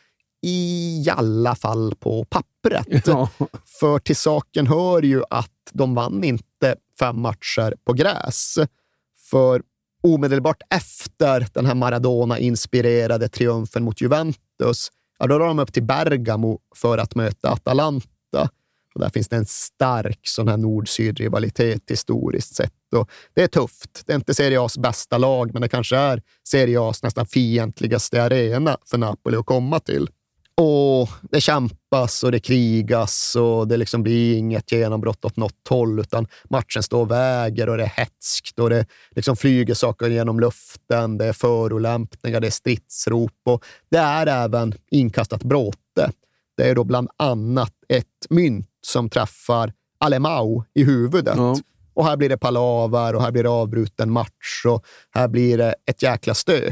I alla fall på pappret. Ja. För till saken hör ju att de vann inte fem matcher på gräs. För omedelbart efter den här Maradona-inspirerade triumfen mot Juventus, ja, då drar de upp till Bergamo för att möta Atalanta. Och där finns det en stark sån här nord-syd-rivalitet historiskt sett. Och det är tufft. Det är inte Serie A's bästa lag, men det kanske är Serie A's nästan fientligaste arena för Napoli att komma till. Och det kämpas och det krigas och det liksom blir inget genombrott åt något håll, utan matchen står och väger och det är hetskt och det liksom flyger saker genom luften, det är förolämpningar, det är stridsrop och det är även inkastat bråte. Det är då bland annat ett mynt som träffar Alemão i huvudet. Ja. Och här blir det palaver och här blir det avbruten match och här blir det ett jäkla stök.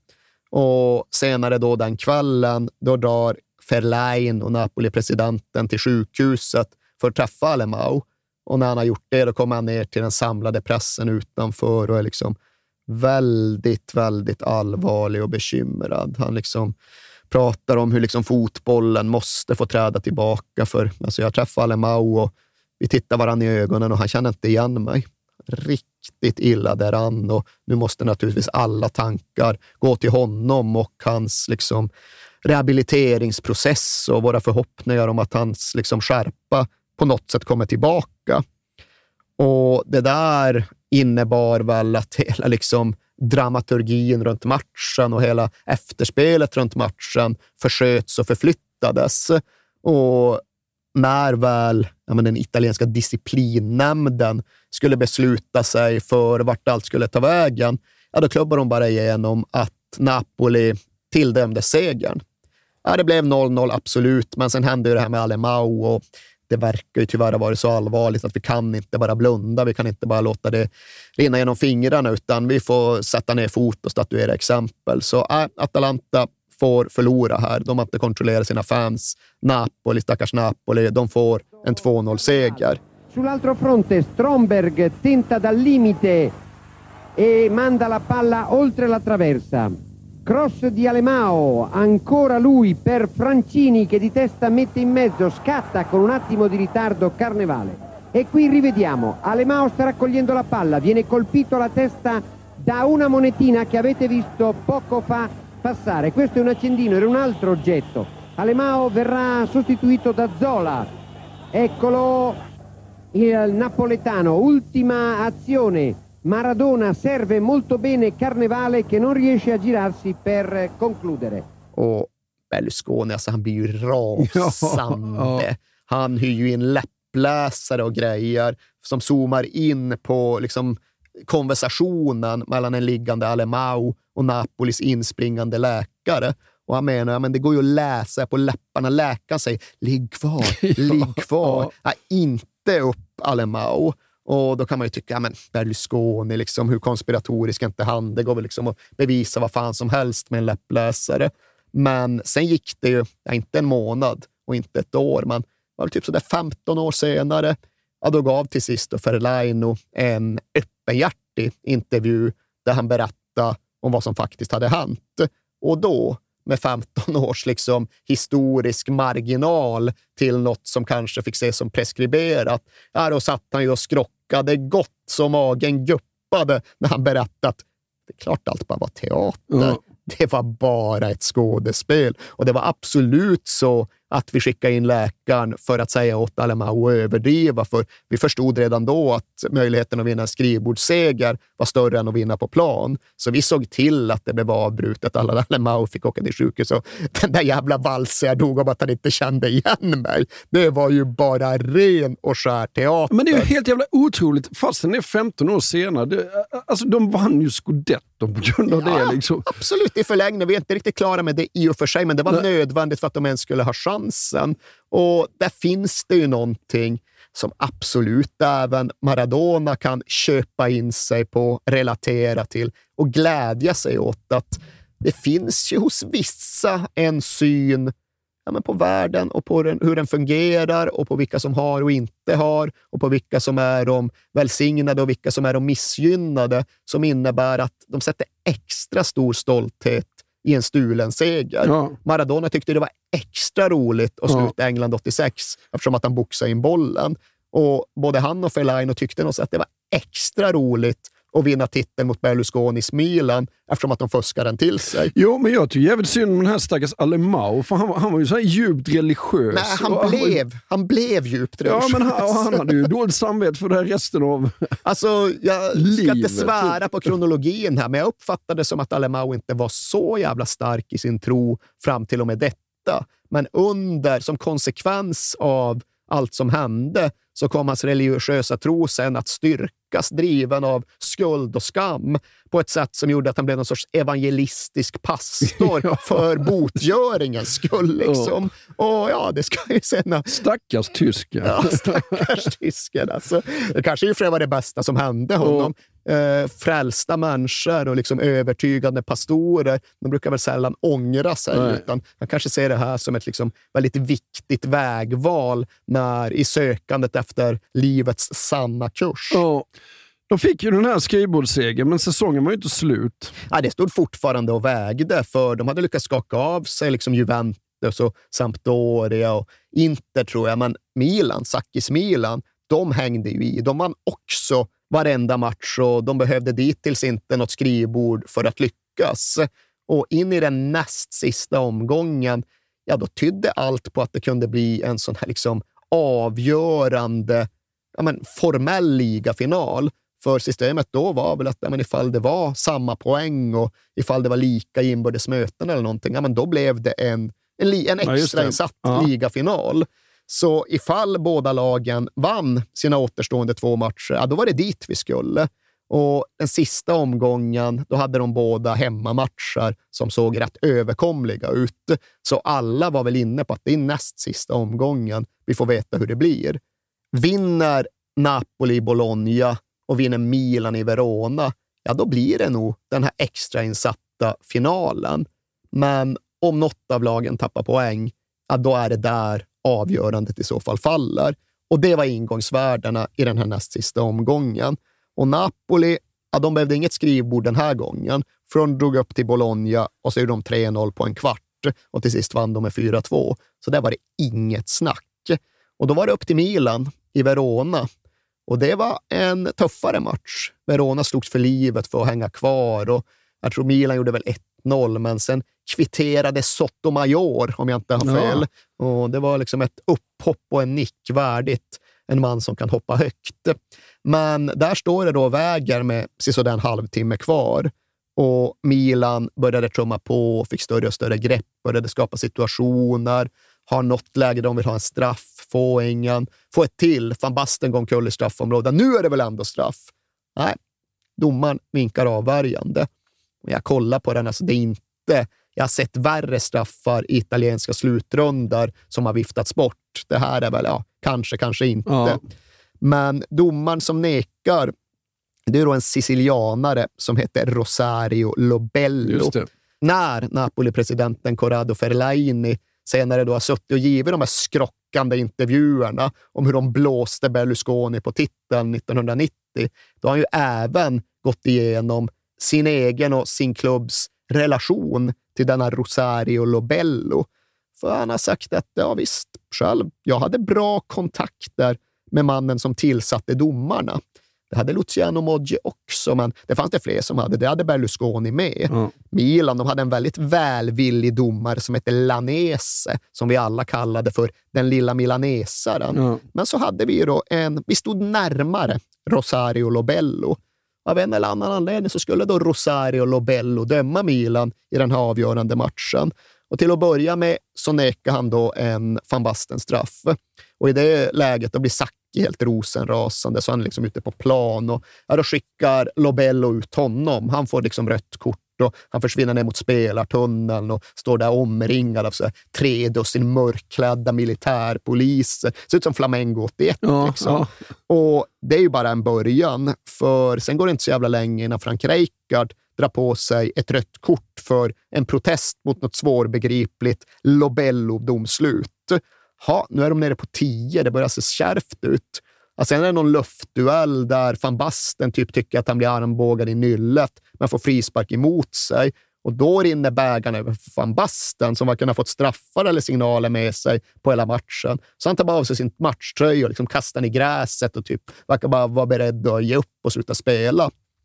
Och senare då den kvällen, då drar Fellaini och Napoli-presidenten till sjukhuset för att träffa Alemão. Och när han har gjort det, då kommer han ner till den samlade pressen utanför och är liksom väldigt, väldigt allvarlig och bekymrad. Han liksom pratar om hur liksom fotbollen måste få träda tillbaka, för alltså jag träffar Alemão och vi tittar varandra i ögonen och han känner inte igen mig. Riktigt illa däran, och nu måste naturligtvis alla tankar gå till honom och hans liksom rehabiliteringsprocess och våra förhoppningar om att hans liksom skärpa på något sätt kommer tillbaka. Och det där innebar väl att hela liksom dramaturgin runt matchen och hela efterspelet runt matchen försköts och förflyttades. Och när väl ja, men den italienska disciplinnämnden skulle besluta sig för vart allt skulle ta vägen, ja, då klubbar de bara igenom att Napoli tilldömde segern. Ja, det blev noll noll absolut, men sen hände ju det här med Alemão och det verkar ju tyvärr ha varit så allvarligt att vi kan inte bara blunda, vi kan inte bara låta det rinna genom fingrarna, utan vi får sätta ner fot och statuera exempel. Så äh, Atalanta får förlora här. De har inte kontrollerat sina fans. Napoli, stackars Napoli, de får en två noll-seger. Sull'altro fronte Stromberg tenta dal limite e manda la palla oltre la traversa. Cross di Alemão, ancora lui per Francini che di testa mette in mezzo, scatta con un attimo di ritardo Carnevale. E qui rivediamo, Alemão sta raccogliendo la palla, viene colpito alla testa da una monetina che avete visto poco fa passare. Questo è un accendino, era un altro oggetto. Alemão verrà sostituito da Zola. Eccolo il napoletano, ultima azione. Maradona serve molto bene Carnevale che non riesce a girarsi per concludere. Och Berlusconi, alltså han blir ju rasande. Ja, ja. Han hyr ju in läppläsare och grejer som zoomar in på liksom konversationen mellan en liggande Alemão och Napolis inspringande läkare. Och han menar, ja, men det går ju att läsa på läpparna. Läkaren säger, ligg kvar, ligg kvar. Ja. Ja, inte upp Alemão. Och då kan man ju tycka, ja, men Berlusconi, liksom, hur konspiratorisk inte han? Det går väl liksom att bevisa vad fan som helst med en läppläsare. Men sen gick det ju, ja, inte en månad och inte ett år, men var det typ så där femton år senare, ja, då gav till sist Fellaini en öppenhjärtig intervju där han berättade om vad som faktiskt hade hänt. Och då, med femton års liksom historisk marginal till något som kanske fick ses som preskriberat, ja, då satt han ju och skrockade gott som magen guppade när han berättade att det är klart allt bara var teater. Mm. Det var bara ett skådespel. Och det var absolut så att vi skickade in läkaren för att säga åt Alemão att överdriva, för vi förstod redan då att möjligheten att vinna en skrivbordsseger var större än att vinna på plan. Så vi såg till att det blev avbrutet. Alla Alemão fick åka till sjukhus och den där jävla valsen jag dog om att han inte kände igen mig. Det var ju bara ren och skär teater. Men det är ju helt jävla otroligt, fast den är femton år senare. Det, alltså de vann ju Scudetto på grund av ja, det. Liksom. Absolut, i förlängning. Vi är inte riktigt klara med det i och för sig, men det var Nej. nödvändigt för att de ens skulle ha chansen. Och där finns det ju någonting som absolut även Maradona kan köpa in sig på, relatera till och glädja sig åt, att det finns ju hos vissa en syn, ja, men på världen och på den, hur den fungerar och på vilka som har och inte har och på vilka som är de välsignade och vilka som är de missgynnade, som innebär att de sätter extra stor stolthet i en stulen seger. Ja. Maradona tyckte det var extra roligt att sluta ja. England åttiosex eftersom att han boxade in bollen. Och både han och Fellaini tyckte nog att det var extra roligt och vinna titeln mot Berlusconis Milan eftersom att de fuskar den till sig. Jo, men jag tycker jävligt synd om den här stackars Alemão, för han, han var ju så här djupt religiös. Nej, han, och, blev, han, han blev djupt religiös. Ja, men han, han hade ju dåligt samvete för det här resten av Alltså, jag ska livet. inte svära på kronologin här, men jag uppfattade som att Alemão inte var så jävla stark i sin tro fram till och med detta. Men under, som konsekvens av allt som hände, så kom hans religiösa tro sen att styrkas, driven av skuld och skam på ett sätt som gjorde att han blev någon sorts evangelistisk pastor ja. för botgöringens skull. Liksom. Och ja, det ska ju sen... Stackars tysken. Ja, stackars tysken. Alltså, det kanske ju för var det bästa som hände honom. Eh, frälsta människor och liksom övertygande pastorer, de brukar väl sällan ångra sig. Nej. Utan man kanske ser det här som ett liksom väldigt viktigt vägval när i sökandet efter livets sanna kurs. Ja. De fick ju den här skrivbordssegern, men säsongen var ju inte slut. Ja, det stod fortfarande och vägde, för de hade lyckats skaka av sig liksom Juventus och Sampdoria och Inter, tror jag. Men Milan, Sakis Milan, de hängde ju i. De vann också varenda match och de behövde dittills inte något skrivbord för att lyckas. Och in i den näst sista omgången, ja, då tydde allt på att det kunde bli en sån här liksom avgörande, ja, men formell ligafinal. För systemet då var väl att ja, men ifall det var samma poäng och ifall det var lika inbördes möten eller någonting, ja, men då blev det en, en, en extrainsatt ja, ja. ligafinal. Så ifall båda lagen vann sina återstående två matcher, ja, då var det dit vi skulle. Och den sista omgången, då hade de båda hemmamatcher som såg rätt överkomliga ut. Så alla var väl inne på att det är näst sista omgången vi får veta hur det blir. Vinner Napoli i Bologna och vinner Milan i Verona, ja, då blir det nog den här extrainsatta finalen. Men om något av lagen tappar poäng, ja, då är det där avgörandet i så fall faller. Och det var ingångsvärdena i den här näst sista omgången. Och Napoli, ja, de behövde inget skrivbord den här gången. För de drog upp till Bologna och så gjorde de tre noll på en kvart. Och till sist vann de med fyra två. Så där var det inget snack. Och då var det upp till Milan i Verona. Och det var en tuffare match. Verona slogs för livet för att hänga kvar. Och jag tror Milan gjorde väl ett noll, men sen kvitterade Sotomayor, om jag inte har fel. Ja. Och det var liksom ett upphopp och en nick värdigt en man som kan hoppa högt. Men där står det då och väger med sådär en halvtimme kvar. Och Milan började trumma på, fick större och större grepp, började skapa situationer, har något läge de vill ha en straff, få ingen, få ett till, Van Basten går omkull i straffområdet. Nu är det väl ändå straff? Nej, domaren vinkar avvärjande. Jag kollar på den, alltså det är inte, jag har sett värre straffar i italienska slutrundor som har viftats bort. Det här är väl, ja, kanske, kanske inte. Ja. Men domaren som nekar, det är då en sicilianare som heter Rosario Lobello. När Napoli-presidenten Corrado Ferlaini senare då har suttit och givit de här skrockande intervjuerna om hur de blåste Berlusconi på titeln nittonhundranittio, då har han ju även gått igenom sin egen och sin klubbs relation till denna Rosario Lobello. För han har sagt att, ja visst, själv, jag hade bra kontakter med mannen som tillsatte domarna. Det hade Luciano Moggi också, men det fanns det fler som hade. Det hade Berlusconi med. Mm. Milan, de hade en väldigt välvillig domare som hette Lanese, som vi alla kallade för den lilla milanesaren. Mm. Men så hade vi ju då en, vi stod närmare Rosario Lobello. Av en eller annan anledning så skulle då Rosario Lobello döma Milan i den här avgörande matchen. Och till att börja med så nekar han då en Van Basten straff. Och i det läget då blir Sacchi helt rosenrasande, så han är liksom ute på plan. Och ja, då skickar Lobello ut honom. Han får liksom rött kort och han försvinner ner mot spelartunneln och står där omringad av så här tre dussin mörkklädda militärpoliser. Ser ut som Flamengo åttioett. Ja, liksom. Ja. Och det är ju bara en början, för sen går det inte så jävla länge innan Frank Rijkaard drar på sig ett rött kort för en protest mot något svårbegripligt Lobello-domslut. Ha, nu är de nere på tio, det börjar se kärvt ut. Och sen är det någon luftduell där Van Basten typ tycker att han blir armbågad i nyllet, men får frispark emot sig. Och då rinner bägarna över Van Basten, som varken har fått straffar eller signaler med sig på hela matchen. Så han tar bara av sig sin matchtröja och liksom kastar den i gräset och typ verkar bara vara beredd att ge upp och sluta spela.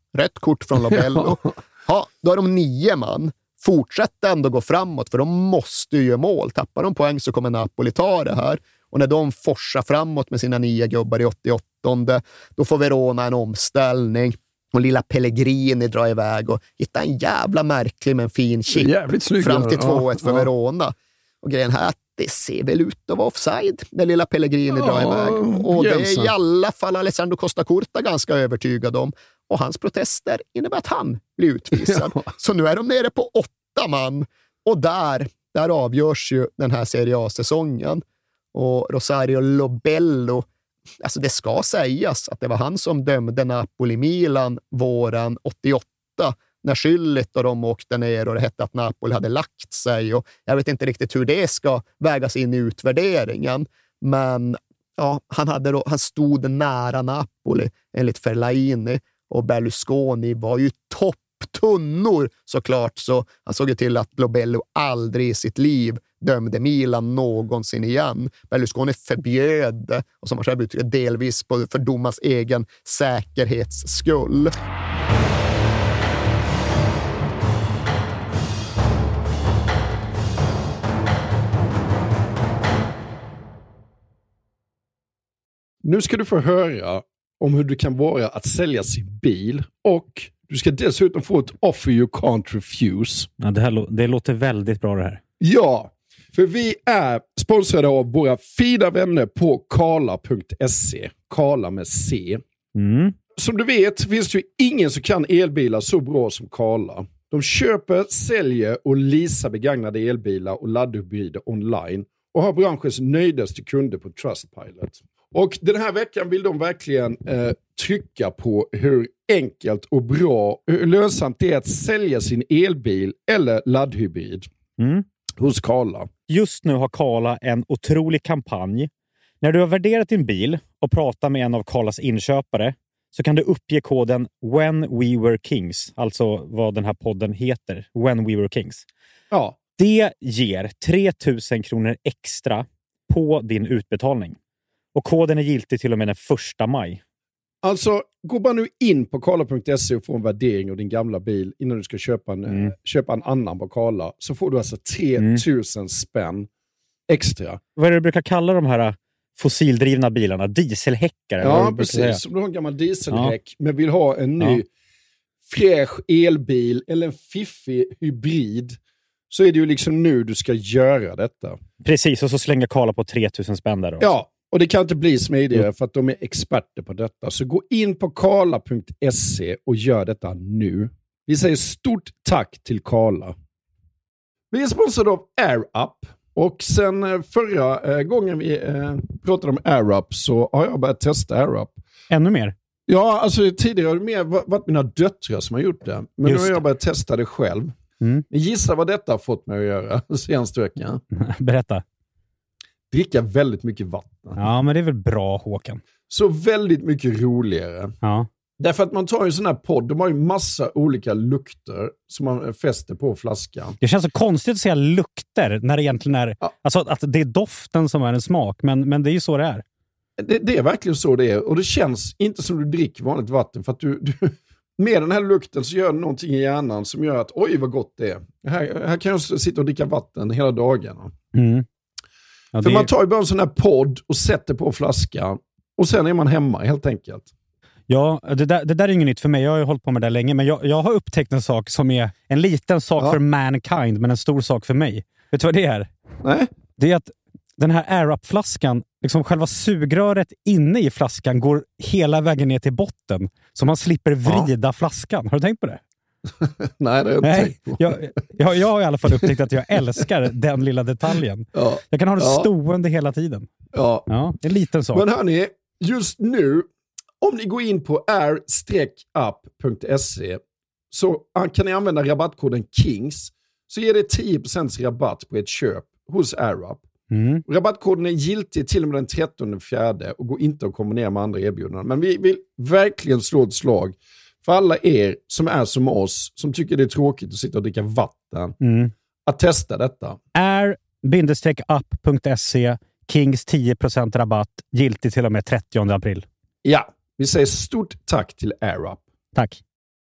Rätt kort från Lobello. Ja, då är de nio man. Fortsätter ändå gå framåt, för de måste ju göra mål. Tappar de poäng så kommer Napoli ta det här. Och när de forsar framåt med sina nio gubbar i åttioåttonde, då får Verona en omställning. Och lilla Pellegrini drar iväg och hittar en jävla märklig men fin chip fram till två ett för ja. Verona. Och grejen här, det ser väl ut att vara offside när lilla Pellegrini ja, drar iväg. Och det är i alla fall Alessandro Costa Curta ganska övertygad om. Och hans protester innebär att han blir utvisad. Ja. Så nu är de nere på åtta man. Och där, där avgörs ju den här Serie A-säsongen. Och Rosario Lobello, alltså det ska sägas att det var han som dömde Napoli-Milan våren åttioåtta när Schüllit och de åkte ner och det hette att Napoli hade lagt sig. Och jag vet inte riktigt hur det ska vägas in i utvärderingen. Men ja, han, hade då, han stod nära Napoli enligt Fellaini. Och Berlusconi var ju topptunnor såklart, så han såg ju till att Lobello aldrig i sitt liv dömde Milan någonsin igen. Berlusconi förbjöd, och som man själv uttrycker, delvis på, för domars egen säkerhets skull. Nu ska du få höra om hur du kan vara att sälja sin bil, och du ska dessutom få ett offer you can't refuse. Ja, det, här, det låter väldigt bra det här. Ja, för vi är sponsrade av våra fina vänner på Carla punkt se. Carla med C. Mm. Som du vet finns det ju ingen som kan elbilar så bra som Carla. De köper, säljer och leasar begagnade elbilar och laddhybrider online och har branschens nöjdaste kunder på Trustpilot. Och den här veckan vill de verkligen eh, trycka på hur enkelt och bra, hur lönsamt det är att sälja sin elbil eller laddhybrid mm. hos Carla. Just nu har Carla en otrolig kampanj. När du har värderat din bil och pratar med en av Carlas inköpare så kan du uppge koden When We Were Kings, alltså vad den här podden heter, When We Were Kings. Ja. Det ger tre tusen kronor extra på din utbetalning. Och koden är giltig till och med den första maj. Alltså, gå bara nu in på Carla punkt se och få en värdering av din gamla bil innan du ska köpa en, mm. köpa en annan på Carla. Så får du alltså tre tusen mm. spänn extra. Vad är det du brukar kalla de här fossildrivna bilarna? Dieselhäckare? Ja, precis. Om du har en gammal dieselhäck ja. men vill ha en ny ja. fräsch elbil eller en fiffig hybrid, så är det ju liksom nu du ska göra detta. Precis, och så slänger Carla på tre tusen spänn där också. Ja. Och det kan inte bli smidigare mm. för att de är experter på detta. Så gå in på Carla punkt se och gör detta nu. Vi säger stort tack till Carla. Vi är sponsrade av AirUp. Och sen förra gången vi eh, pratade om AirUp så har jag börjat testa AirUp. Ännu mer? Ja, alltså tidigare har det mer varit mina döttrar som har gjort det. Men Just nu har jag börjat testa det själv. Mm. Gissa vad detta har fått mig att göra senaste veckan. Berätta. Dricka väldigt mycket vatten. Ja, men det är väl bra, Håkan. Så väldigt mycket roligare. Ja. Därför att man tar en sån här podd, de har ju massa olika lukter som man fäster på flaskan. Det känns så konstigt att säga lukter när det egentligen är... Ja. Alltså att det är doften som är en smak, men, men det är ju så det är. Det, det är verkligen så det är. Och det känns inte som du dricker vanligt vatten, för att du... du med den här lukten så gör det någonting i hjärnan som gör att oj vad gott det är. Här, här kan jag sitta och dricka vatten hela dagarna. Mm. Ja, För det... man tar ju bara en sån här podd och sätter på flaskan och sen är man hemma helt enkelt. Ja, det där, det där är inget nytt för mig. Jag har ju hållit på med det länge, men jag, jag har upptäckt en sak som är en liten sak ja. för mankind, men en stor sak för mig. Vet du vad det är? Nej. Det är att den här AirUp-flaskan, liksom själva sugröret inne i flaskan går hela vägen ner till botten, så man slipper vrida ja. flaskan. Har du tänkt på det? Nej, det har jag inte Nej, tänkt på. Jag, jag, jag har i alla fall upptäckt att jag älskar den lilla detaljen. Ja. Jag kan ha det ja. stående hela tiden. Ja. Ja, en liten sak. Men hörni, just nu, om ni går in på air up punkt se så kan ni använda rabattkoden KINGS, så ger det tio procent rabatt på ett köp hos AirUp. Mm. Rabattkoden är giltig till och med den trettonde fjärde och går inte att kombinera med andra erbjudanden. Men vi vill verkligen slå ett slag för alla er som är som oss, som tycker det är tråkigt att sitta och dricka vatten, mm. att testa detta. air up punkt se, Kings tio procent rabatt, giltig till och med trettionde april. Ja, vi säger stort tack till AirUp. Tack.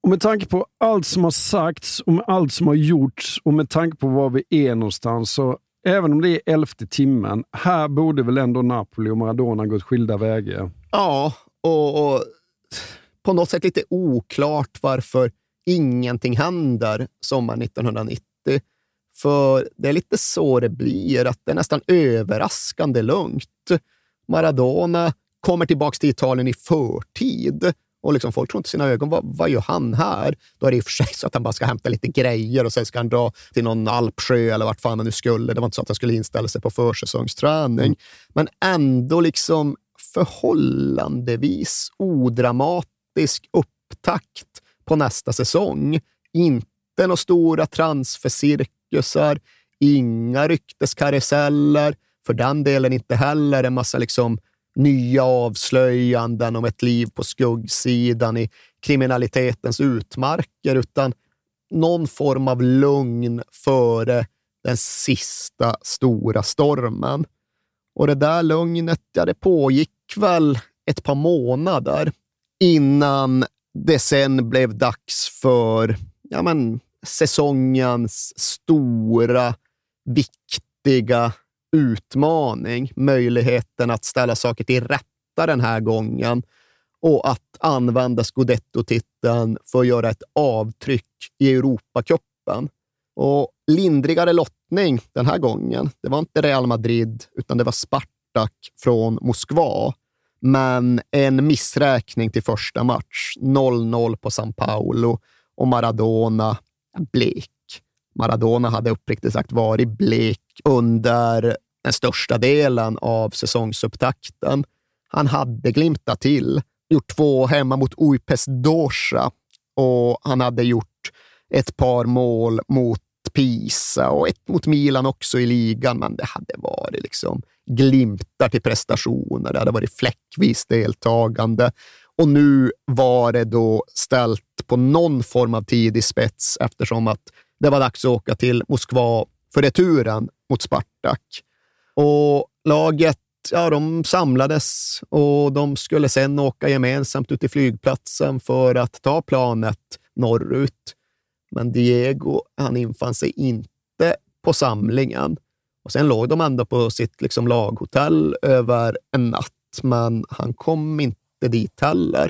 Och med tanke på allt som har sagts och med allt som har gjorts och med tanke på var vi är någonstans, så även om det är elfte timmen, här borde väl ändå Napoli och Maradona gått skilda vägar. Ja, och, och på något sätt lite oklart varför ingenting händer sommar nittonhundranittio. För det är lite så det blir, att det är nästan överraskande lugnt. Maradona kommer tillbaka till Italien i förtid. Och liksom folk tror inte sina ögon, vad, vad gör han här? Då är det i och för sig så att han bara ska hämta lite grejer och sen ska han dra till någon alpsjö eller vart fan han nu skulle. Det var inte så att han skulle inställa sig på försäsongsträning. Mm. Men ändå liksom förhållandevis odramatisk upptakt på nästa säsong. Inte några stora transfercirkusar, inga rykteskaruseller, för den delen inte heller en massa liksom nya avslöjanden om ett liv på skuggsidan i kriminalitetens utmarker, utan någon form av lugn före den sista stora stormen. Och det där lugnet, ja, det pågick väl ett par månader innan det sen blev dags för ja, men, säsongens stora, viktiga utmaning, möjligheten att ställa saker till rätta den här gången och att använda Scudetto-titeln för att göra ett avtryck i Europacupen. Och lindrigare lottning den här gången, det var inte Real Madrid utan det var Spartak från Moskva, men en missräkning till första match, noll noll på San Paolo, och Maradona blek. Maradona hade uppriktigt sagt varit blek under den största delen av säsongsupptakten. Han hade glimtat till, gjort två hemma mot U P S Dosha och han hade gjort ett par mål mot Pisa och ett mot Milan också i ligan, men det hade varit liksom glimtar till prestationer, det hade varit fläckvis deltagande. Och nu var det då ställt på någon form av tidig spets eftersom att det var dags att åka till Moskva för returen mot Spartak. Och laget, ja, de samlades och de skulle sen åka gemensamt ut till flygplatsen för att ta planet norrut. Men Diego, han infann sig inte på samlingen. Och sen låg de ändå på sitt liksom laghotell över en natt, men han kom inte dit heller.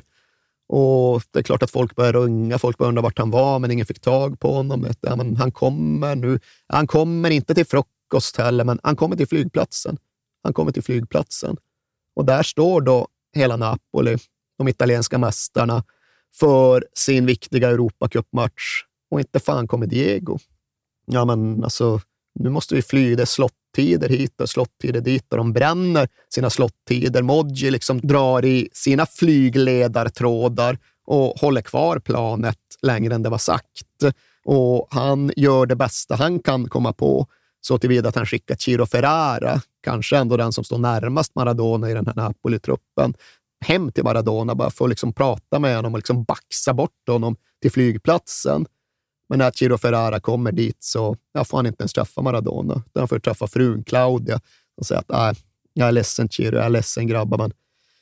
Och det är klart att folk började ringa, folk började undra vart han var, men ingen fick tag på honom. Ja, men han kommer nu. Han kommer inte till frukost heller, men han kommer till flygplatsen. Han kommer till flygplatsen. Och där står då hela Napoli, de italienska mästarna, för sin viktiga Europacupmatch. Och inte fan kommer Diego. Ja, men alltså, nu måste vi fly. Det är slottider hit och slottider dit och de bränner sina slottider. Moggi liksom drar i sina flygledartrådar och håller kvar planet längre än det var sagt. Och han gör det bästa han kan komma på, så tillvida att han skickar Ciro Ferrara, kanske ändå den som står närmast Maradona i den här Napoli-truppen, hem till Maradona bara för att liksom prata med honom och liksom baxa bort honom till flygplatsen. Men när Ciro Ferrara kommer dit så jag får han inte ens träffa Maradona. Han får träffa frun Claudia och säga att nej, jag är ledsen Ciro, jag är ledsen grabbar, men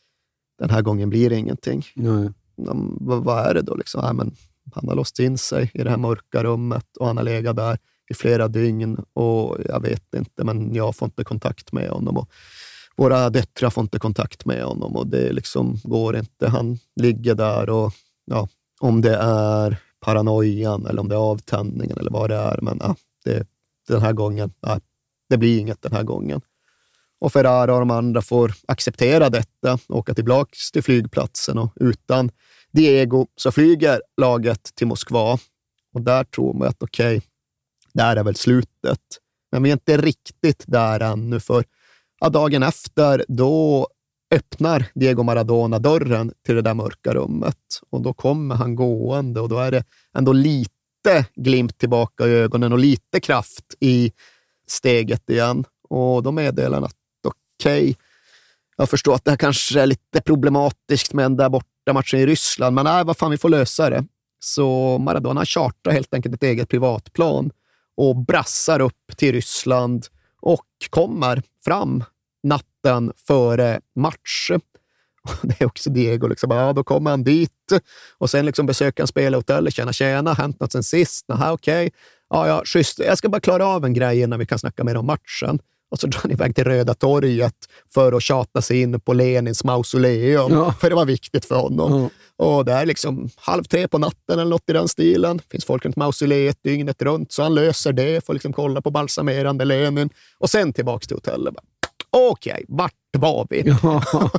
den här gången blir det ingenting. Nej. Men, vad, vad är det då? Liksom? Nej, men han har låst in sig i det här mörka rummet och han har legat där i flera dygn och jag vet inte, men jag får inte kontakt med honom och våra döttrar får inte kontakt med honom och det liksom går inte. Han ligger där och ja, om det är paranoian eller om det är avtändningen eller vad det är, men ja, det, den här gången, ja, det blir inget den här gången. Och Ferrara och de andra får acceptera detta, åka tillbaka till flygplatsen och utan Diego så flyger laget till Moskva och där tror man att okej, okay, där är väl slutet. Men vi är inte riktigt där ännu, för ja, dagen efter då öppnar Diego Maradona dörren till det där mörka rummet och då kommer han gående och då är det ändå lite glimt tillbaka i ögonen och lite kraft i steget igen och då meddelar han att okej, okay, jag förstår att det här kanske är lite problematiskt med den där borta matchen i Ryssland, men nej, vad fan, vi får lösa det. Så Maradona chartrar helt enkelt ett eget privatplan och brassar upp till Ryssland och kommer fram natten före match. Det är också Diego, liksom, ja, då kommer han dit och sen liksom besöker han spelhotellet, tjena tjena, hänt något sen sist, naha okej, okay. ja ja, schysst, jag ska bara klara av en grej innan vi kan snacka mer om matchen. Och så drar han iväg till Röda torget för att tjata sig in på Lenins mausoleum, ja. För det var viktigt för honom. Ja. Och det är liksom halv tre på natten eller något i den stilen. Finns folk runt mausoleet dygnet runt, så han löser det, får liksom kolla på balsamerande Lenin och sen tillbaks till hotellet. Okej, okay, vart var vi? Ja.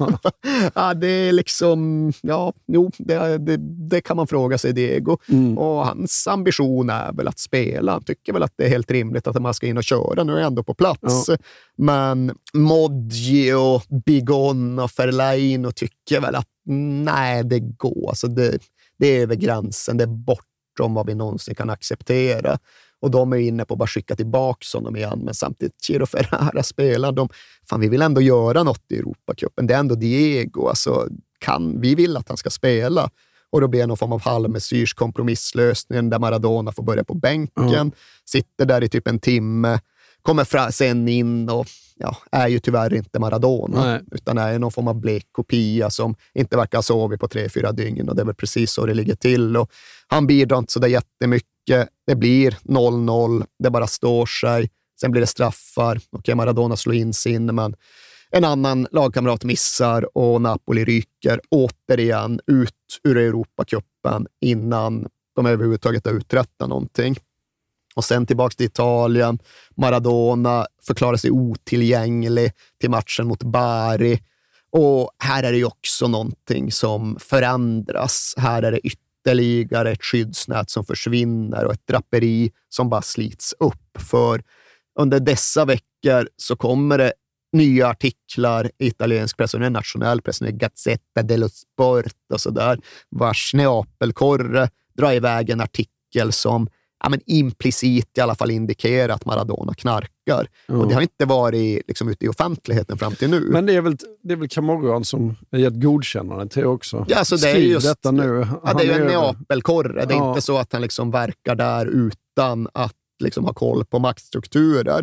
Ja, det är liksom, ja, jo, det, det, det kan man fråga sig, Diego. Mm. Och hans ambition är väl att spela. Han tycker väl att det är helt rimligt att man ska in och köra. Nu är jag ändå på plats. Ja. Men Modji och Bigon och Fellaini och tycker väl att nej, det går. Alltså det, det är över gränsen. Det är bortom vad vi någonsin kan acceptera. Och de är inne på att bara skicka tillbaka honom igen. Men samtidigt, Ciro Ferrara spelar. De, fan, vi vill ändå göra något i Europacupen. Det är ändå Diego. Alltså, kan, vi vill att han ska spela. Och då blir det någon form av halvmesyrs kompromisslösning där Maradona får börja på bänken. Mm. Sitter där i typ en timme. Kommer fra, sen in och ja, är ju tyvärr inte Maradona. Nej. Utan är någon form av blek kopia som inte verkar ha sovit på tre, fyra dygn. Och det är väl precis så det ligger till. Och han bidrar inte så där jättemycket. Det blir noll noll. Det bara står sig. Sen blir det straffar. Okej, Maradona slår in sin, men en annan lagkamrat missar och Napoli ryker återigen ut ur Europacupen innan de överhuvudtaget har uträttat någonting. Och sen tillbaka till Italien. Maradona förklarar sig otillgänglig till matchen mot Bari. Och här är det ju också någonting som förändras. Här är det ytterligare ett skyddsnät som försvinner och ett draperi som bara slits upp. För under dessa veckor så kommer det nya artiklar i italiensk press och den nationell pressen, Gazzetta dello Sport och sådär, vars Neapelkorre drar iväg en artikel som ja, men implicit i alla fall indikerar att Maradona knarkar. Mm. Och det har inte varit liksom, ute i offentligheten fram till nu. Men det är väl, det är väl Camorran som är gett godkännande till också. Ja, alltså det är just, detta nu. Ja, det är ju en Neapelkorre. Det är ja. inte så att han liksom verkar där utan att liksom ha koll på maktstrukturer.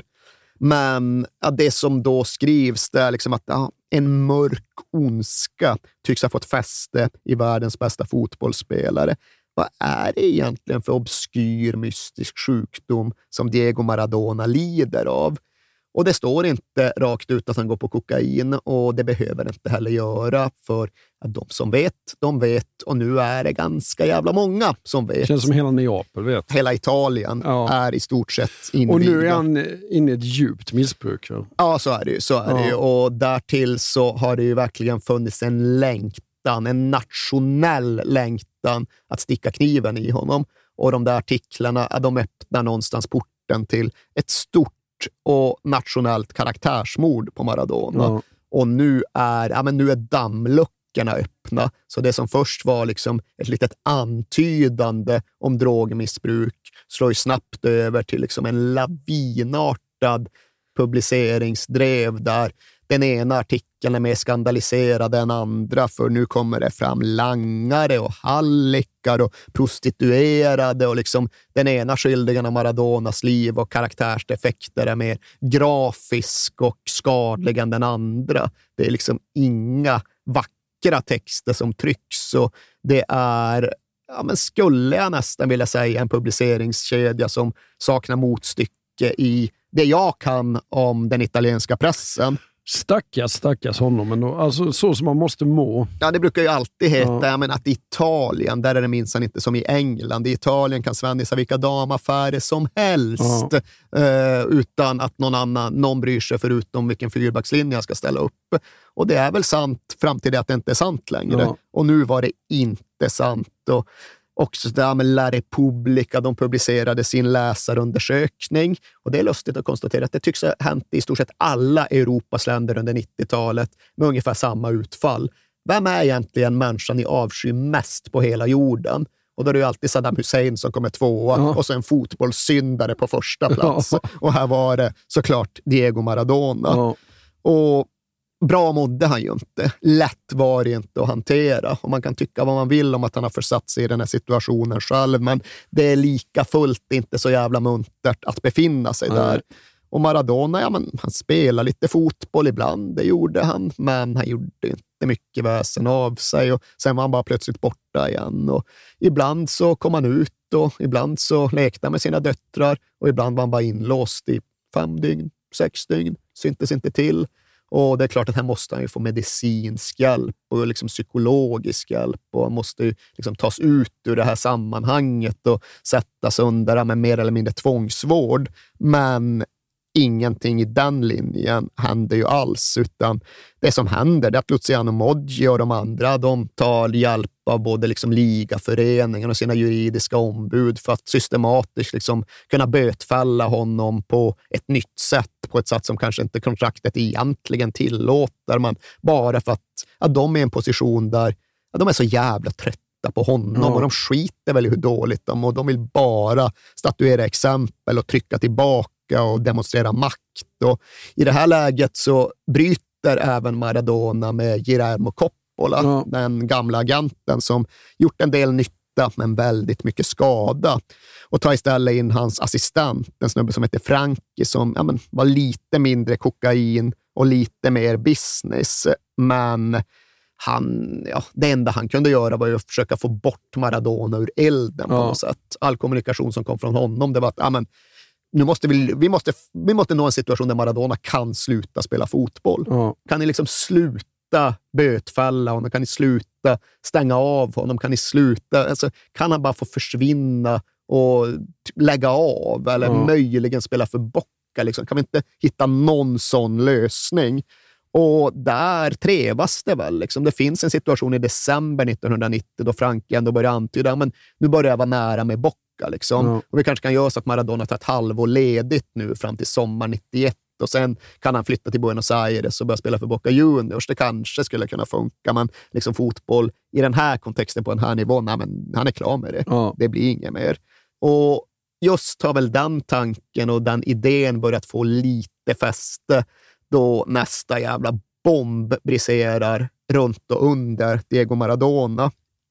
Men ja, det som då skrivs det är liksom att ja, en mörk ondska tycks ha fått fäste i världens bästa fotbollsspelare. Vad är det egentligen för obskyr mystisk sjukdom som Diego Maradona lider av? Och det står inte rakt ut att han går på kokain och det behöver inte heller göra för att de som vet, de vet och nu är det ganska jävla många som vet. Det känns som hela Neapel vet. Hela Italien ja. är i stort sett invigda. Och nu är han inne i ett djupt missbruk. Ja, ja så är det ju. Så är ja. det ju. Och därtill så har det ju verkligen funnits en längtan, en nationell längtan att sticka kniven i honom. Och de där artiklarna, de öppnar någonstans porten till ett stort och nationellt karaktärsmord på Maradona. Ja. Och nu är, ja, men nu är dammluckorna öppna. Så det som först var liksom ett litet antydande om drogmissbruk slår ju snabbt över till liksom en lavinartad publiceringsdrev där den ena artikeln är mer skandaliserad än andra, för nu kommer det fram langare och hallickar och prostituerade och liksom den ena skildringen av Maradonas liv och karaktärsdefekter är mer grafisk och skadlig än den andra. Det är liksom inga vackra texter som trycks och det är, ja men skulle jag nästan vilja säga, en publiceringskedja som saknar motstycke i det jag kan om den italienska pressen. Stackars, stackars honom. Men då, alltså, så som man måste må. Ja, det brukar ju alltid heta. Ja. Men att i Italien, där är det minsann inte som i England. I Italien kan Svennis ha vilka damaffärer som helst. Ja. Eh, utan att någon annan, någon bryr sig förutom vilken fyrbackslinje jag ska ställa upp. Och det är väl sant fram till det att det inte är sant längre. Ja. Och nu var det inte sant. Och också där med La Repubblica, de publicerade sin läsarundersökning. Och det är lustigt att konstatera att det tycks ha hänt i stort sett alla Europas länder under nittiotalet med ungefär samma utfall. Vem är egentligen människan ni avskyr mest på hela jorden? Och då är det ju alltid Saddam Hussein som kommer tvåa ja. och så en fotbollssyndare på första plats. Ja. Och här var det såklart Diego Maradona. Ja. Och bra mådde han ju inte. Lätt var det inte att hantera. Och man kan tycka vad man vill om att han har försatt sig i den här situationen själv. Men det är lika fullt inte så jävla muntert att befinna sig Nej. där. Och Maradona, ja, men han spelade lite fotboll ibland, det gjorde han, men han gjorde inte mycket väsen av sig och sen var han bara plötsligt borta igen. Och ibland så kom han ut och ibland så lekte han med sina döttrar och ibland var han bara inlåst i fem dygn, sex dygn, syntes inte till. Och det är klart att här måste han ju få medicinsk hjälp och liksom psykologisk hjälp och han måste ju liksom tas ut ur det här sammanhanget och sättas under med mer eller mindre tvångsvård. Men ingenting i den linjen händer ju alls, utan det som händer det är att Luciano Moggi och de andra, de tar hjälp av både liksom ligaföreningen och sina juridiska ombud för att systematiskt liksom kunna bötfälla honom på ett nytt sätt, på ett sätt som kanske inte kontraktet egentligen tillåter, men bara för att, att de är i en position där ja, de är så jävla trötta på honom ja. Och de skiter väl i hur dåligt de och de vill bara statuera exempel och trycka tillbaka och demonstrera makt. Och i det här läget så bryter även Maradona med Guillermo Coppola, ja. Den gamla agenten som gjort en del nytta men väldigt mycket skada. Och tar istället in hans assistent, en snubbe som heter Frankie som ja, men, var lite mindre kokain och lite mer business. Men han, ja, det enda han kunde göra var ju att försöka få bort Maradona ur elden på ja. Något sätt. All kommunikation som kom från honom, det var att ja, men, nu måste vi, vi, måste, vi måste nå en situation där Maradona kan sluta spela fotboll. Ja. Kan ni liksom sluta bötfälla honom? Kan ni sluta stänga av honom? Kan ni sluta? Alltså, kan han bara få försvinna och lägga av? Eller ja. Möjligen spela för bocka? Liksom? Kan vi inte hitta någon sån lösning? Och där trevas det väl. Liksom. Det finns en situation i december nittonhundranittio då Frankie ändå börjar antyda men nu börjar jag vara nära med bocka. Liksom. Mm. Och vi kanske kan göra så att Maradona tar ett halvår ledigt nu fram till sommar nittioett och sen kan han flytta till Buenos Aires och börja spela för Boca Juniors. Det kanske skulle kunna funka, men liksom fotboll i den här kontexten på den här nivån, nej, men han är klar med det. Mm. Det blir inget mer. Och just har väl den tanken och den idén börjat få lite fäste då nästa jävla bomb briserar runt och under Diego Maradona.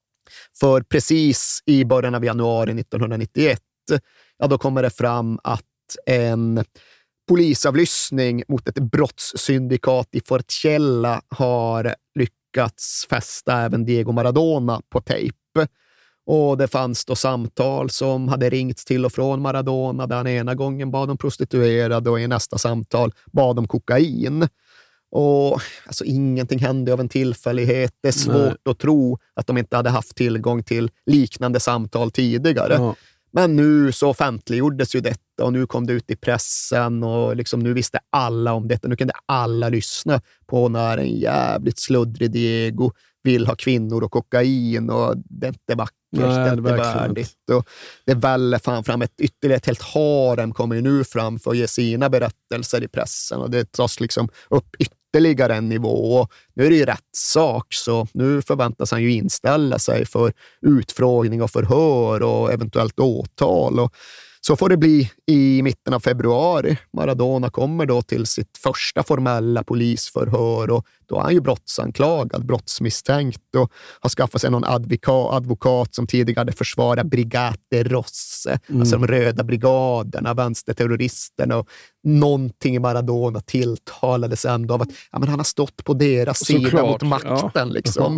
För precis i början av januari nittonhundranittioett, ja, då kommer det fram att en polisavlyssning mot ett brottssyndikat i Forcella har lyckats fästa även Diego Maradona på tejp. Och det fanns då samtal som hade ringts till och från Maradona där han ena gången bad om prostituerade och i nästa samtal bad om kokain. Och alltså, ingenting hände av en tillfällighet. Det är svårt Nej. Att tro att de inte hade haft tillgång till liknande samtal tidigare. Ja. Men nu så offentliggjordes ju detta och nu kom det ut i pressen och liksom nu visste alla om detta. Nu kunde alla lyssna på när en jävligt sluddrig Diego vill ha kvinnor och kokain och det är inte vackert, Nej, det är inte värdigt. Och det väller fan fram ett ytterligare ett helt harem kommer ju nu fram för att ge sina berättelser i pressen och det tas liksom upp ytterligare en nivå och nu är det ju rätt sak så nu förväntas han ju inställa sig för utfrågning och förhör och eventuellt åtal och så får det bli i mitten av februari. Maradona kommer då till sitt första formella polisförhör och då är han ju brottsanklagad, brottsmisstänkt och har skaffat sig någon advokat, advokat som tidigare hade försvarat Brigate Rosse, mm. alltså de röda brigaderna, vänsterterroristerna och någonting i Maradona tilltalades ändå av att ja, men han har stått på deras så sida klart. Mot makten ja. Liksom.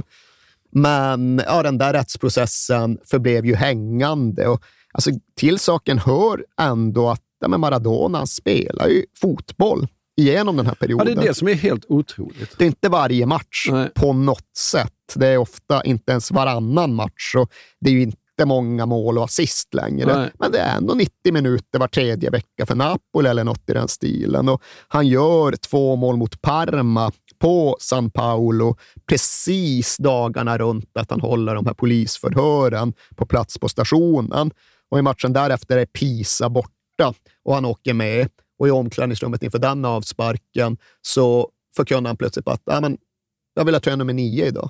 Men ja, den där rättsprocessen förblev ju hängande och alltså, till saken hör ändå att ja, men Maradona spelar ju fotboll igenom den här perioden. Ja, det är det som är helt otroligt. Det är inte varje match Nej. På något sätt. Det är ofta inte ens varannan match och det är ju inte många mål och assist längre. Nej. Men det är ändå nittio minuter var tredje vecka för Napoli eller något i den stilen. Och han gör två mål mot Parma på San Paolo precis dagarna runt att han håller de här polisförhören på plats på stationen. Och i matchen därefter är Pisa borta och han åker med. Och i omklädningsrummet inför den avsparken så förkunnar han plötsligt att ah, men, jag vill ha tröja nummer nio idag.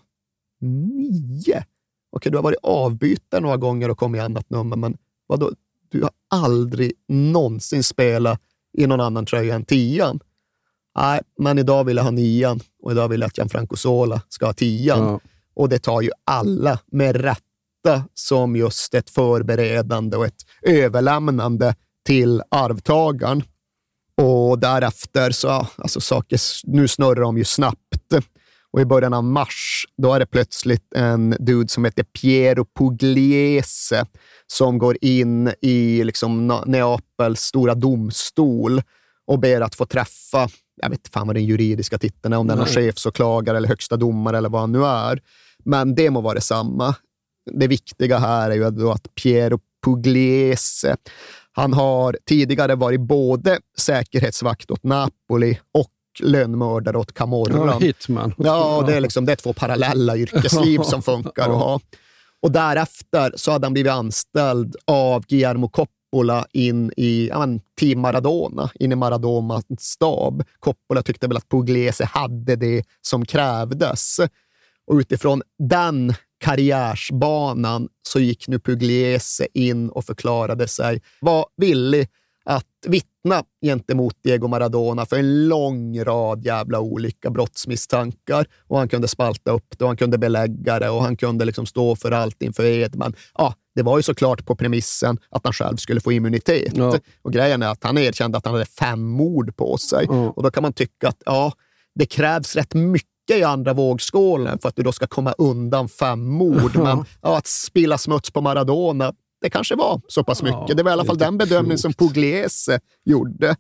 Nio? Okej, du har varit avbytare några gånger och kommit i annat nummer, men vadå? Du har aldrig någonsin spelat i någon annan tröja än tian. Nej, men idag vill jag ha nian och idag vill jag att Gianfranco Zola ska ha tian. Ja. Och det tar ju alla med rätta som just ett förberedande och ett överlämnande till arvtagaren. Och därefter så, alltså saker, nu snurrar de ju snabbt. Och i början av mars, då är det plötsligt en dude som heter Piero Pugliese som går in i liksom Neapels stora domstol och ber att få träffa, jag vet inte fan vad den juridiska titeln är, om den är chefsåklagare eller högsta domare eller vad han nu är. Men det må vara detsamma. Det viktiga här är ju då att Piero Pugliese, han har tidigare varit både säkerhetsvakt åt Napoli och lönnmördare åt Camorra. Ja, hitman. Ja, det är liksom det är två parallella yrkesliv som funkar att ha. Och därefter så hade han blivit anställd av Guillermo Coppola in i ja, men, Team Maradona, in i Maradonas stab. Coppola tyckte väl att Pugliese hade det som krävdes. Och utifrån den karriärsbanan så gick nu Pugliese in och förklarade sig var villig att vittna gentemot Diego Maradona för en lång rad jävla olika brottsmisstankar. Och han kunde spalta upp det och han kunde belägga det och han kunde liksom stå för allt inför ed. Men ja, det var ju såklart på premissen att han själv skulle få immunitet. Ja. Och grejen är att han erkände att han hade fem mord på sig. Ja. Och då kan man tycka att ja, det krävs rätt mycket i andra vågskålen för att du då ska komma undan fem mord. Men ja, att spilla smuts på Maradona, det kanske var så pass mycket. Ja, det var i alla fall den bedömning som Pugliese gjorde.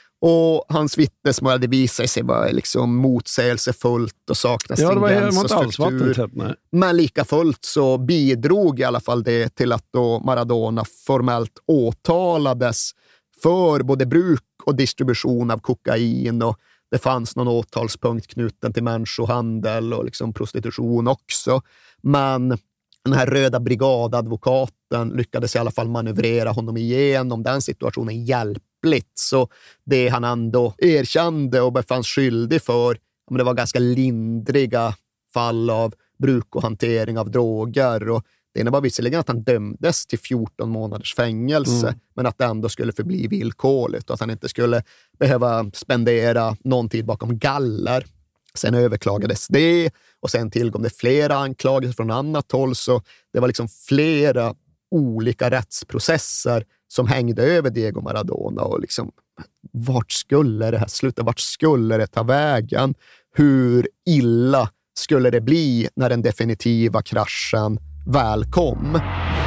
Och hans vittnesmål, det visade sig vara liksom motsägelsefullt och saknas ja, stringens och struktur. Nej. Men lika fullt så bidrog i alla fall det till att då Maradona formellt åtalades för både bruk och distribution av kokain, och det fanns någon åtalspunkt knuten till människohandel och liksom prostitution också. Men den här röda brigadadvokaten lyckades i alla fall manövrera honom igenom den situationen hjälpligt. Så det han ändå erkände och befanns skyldig för, men det var ganska lindriga fall av bruk och hantering av droger. Och det innebar visserligen att han dömdes till fjorton månaders fängelse, mm. men att det ändå skulle förbli villkorligt och att han inte skulle behöva spendera någon tid bakom galler. Sen överklagades det och sen tillkom det flera anklagelser från annat håll, så det var liksom flera olika rättsprocesser som hängde över Diego Maradona och liksom vart skulle det här sluta? Vart skulle det ta vägen? Hur illa skulle det bli när den definitiva kraschen väl kom?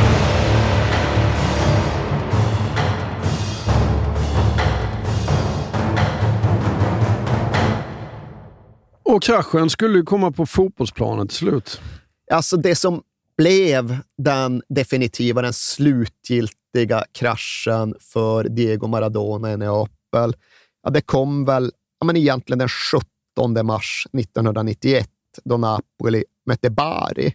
Och kraschen skulle ju komma på fotbollsplanen till slut. Alltså det som blev den definitiva, den slutgiltiga kraschen för Diego Maradona i Neapel, ja, det kom väl ja, men egentligen den sjuttonde mars nittonhundranittioett då Napoli mötte Bari.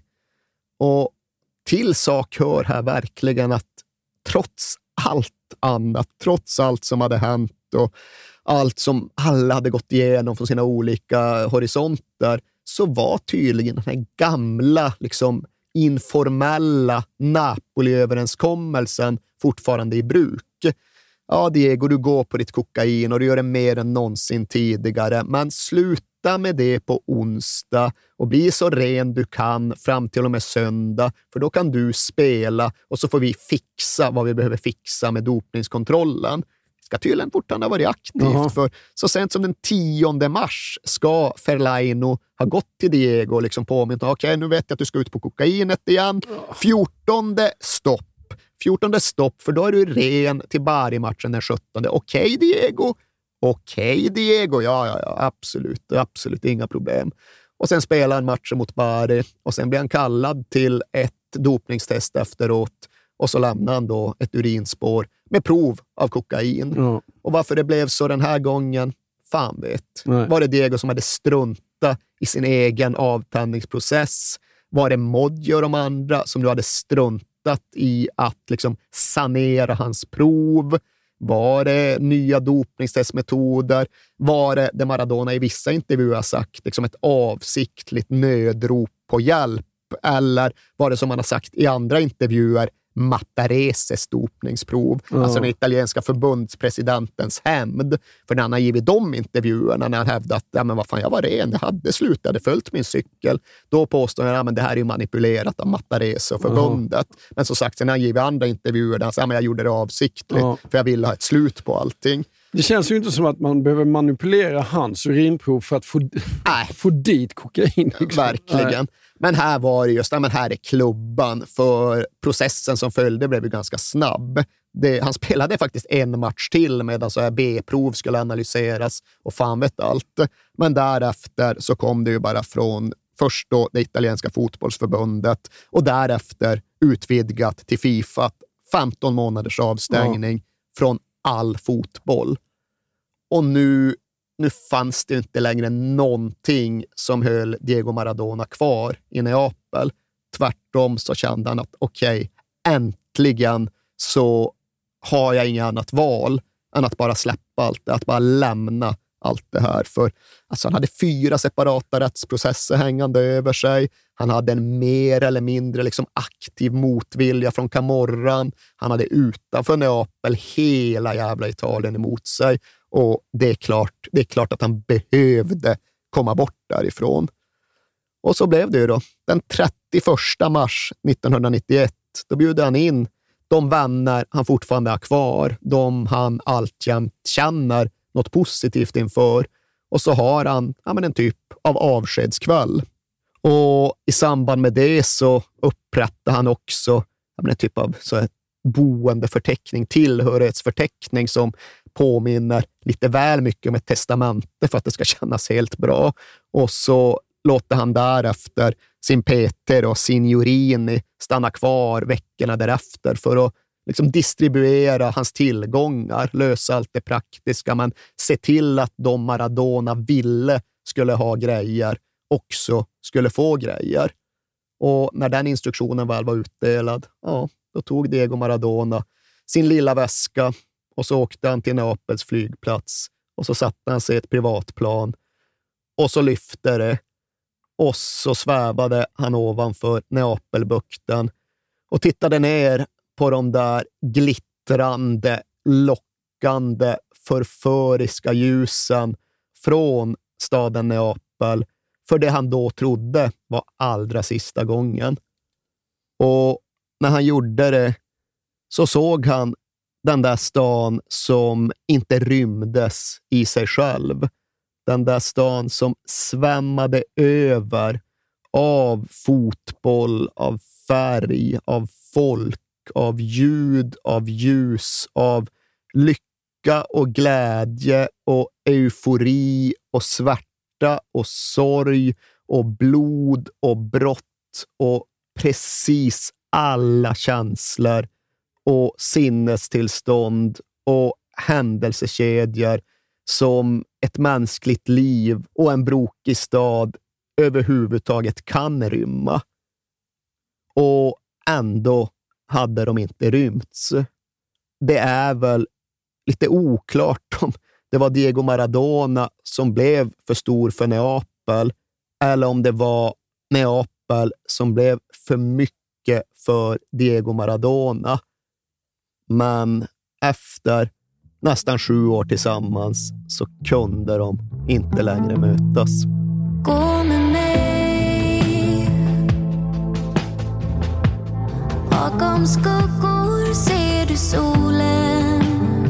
Och till sak hör här verkligen att trots allt annat, trots allt som hade hänt och allt som alla hade gått igenom från sina olika horisonter, så var tydligen den här gamla, liksom informella Napoli-överenskommelsen fortfarande i bruk. Ja, Diego, du går på ditt kokain och du gör det mer än någonsin tidigare, men sluta med det på onsdag och bli så ren du kan fram till och med söndag, för då kan du spela och så får vi fixa vad vi behöver fixa med dopningskontrollen. Ska tydligen fortfarande ha varit aktivt. Uh-huh. För så sent som den tionde mars ska Ferlaino ha gått till Diego och liksom påmint, okej, okay, nu vet jag att du ska ut på kokainet igen. Uh-huh. fjortonde stopp. fjortonde stopp, för då är du ren till Bari-matchen den sjuttonde. Okej, okay, Diego. Okej, okay, Diego. Ja, ja, ja, absolut. Absolut, inga problem. Och sen spelar han matchen mot Bari och sen blir han kallad till ett dopningstest efteråt. Och så lämnar han då ett urinspår med prov av kokain. Mm. Och varför det blev så den här gången, fan vet. Nej. Var det Diego som hade struntat i sin egen avtändningsprocess? Var det Modjo och de andra som du hade struntat i att liksom sanera hans prov? Var det nya dopningstestmetoder? Var det det Maradona i vissa intervjuer har sagt, liksom ett avsiktligt nödrop på hjälp? Eller var det som han har sagt i andra intervjuer, Mattareses dopningsprov, mm. alltså den italienska förbundspresidentens hämnd, för när han har givit de intervjuerna när han hävdat att ja, men vad fan, jag var ren, jag hade slutat, jag hade följt min cykel, då påstår han att ja, det här är ju manipulerat av Mattarese och förbundet, mm. men så sagt, sen när han givit andra intervjuer där han säger att jag gjorde det avsiktligt, mm. för jag ville ha ett slut på allting. Det känns ju inte som att man behöver manipulera hans urinprov för att få, få dit kokain. Liksom. Verkligen. Nej. Men här var det just, ja, men här är klubban, för processen som följde blev ju ganska snabb. Det, han spelade faktiskt en match till medan så här B-prov skulle analyseras och fan vet allt. Men därefter så kom det ju bara från först då det italienska fotbollsförbundet och därefter utvidgat till FIFA femton månaders avstängning ja. från all fotboll. Och nu, nu fanns det inte längre någonting som höll Diego Maradona kvar i Neapel. Tvärtom så kände han att okej, okay, äntligen så har jag inget annat val än att bara släppa allt det, att bara lämna allt det här. För alltså, han hade fyra separata rättsprocesser hängande över sig. Han hade en mer eller mindre liksom, aktiv motvilja från Camorran. Han hade utanför Neapel hela jävla Italien emot sig. Och det är klart, det är klart att han behövde komma bort därifrån. Och så blev det ju då. Den trettioförsta mars nittonhundranittioett, då bjöd han in de vänner han fortfarande har kvar. De han alltjämt känner något positivt inför. Och så har han ja, men en typ av avskedskväll. Och i samband med det så upprättar han också ja, men en typ av så ett boendeförteckning, tillhörighetsförteckning som påminner lite väl mycket om ett testamente för att det ska kännas helt bra. Och så låter han därefter sin Peter och Signorini stanna kvar veckorna därefter för att liksom distribuera hans tillgångar, lösa allt det praktiska, men se till att de Maradona ville skulle ha grejer också skulle få grejer. Och när den instruktionen väl var utdelad, ja, då tog Diego Maradona sin lilla väska och så åkte han till Neapels flygplats och så satte han sig i ett privatplan och så lyfte det och så svävade han ovanför Neapelbukten och tittade ner på de där glittrande, lockande, förföriska ljusen från staden Neapel för det han då trodde var allra sista gången. Och när han gjorde det så såg han den där stan som inte rymdes i sig själv. Den där stan som svämmade över av fotboll, av färg, av folk, av ljud, av ljus, av lycka och glädje och eufori och svärta och sorg och blod och brott och precis alla känslor och sinnestillstånd och händelsekedjor som ett mänskligt liv och en brokig stad överhuvudtaget kan rymma. Och ändå hade de inte rymts. Det är väl lite oklart om det var Diego Maradona som blev för stor för Neapel eller om det var Neapel som blev för mycket för Diego Maradona. Men efter nästan sju år tillsammans så kunde de inte längre mötas. Gå med mig. Bakom skuggor ser du solen.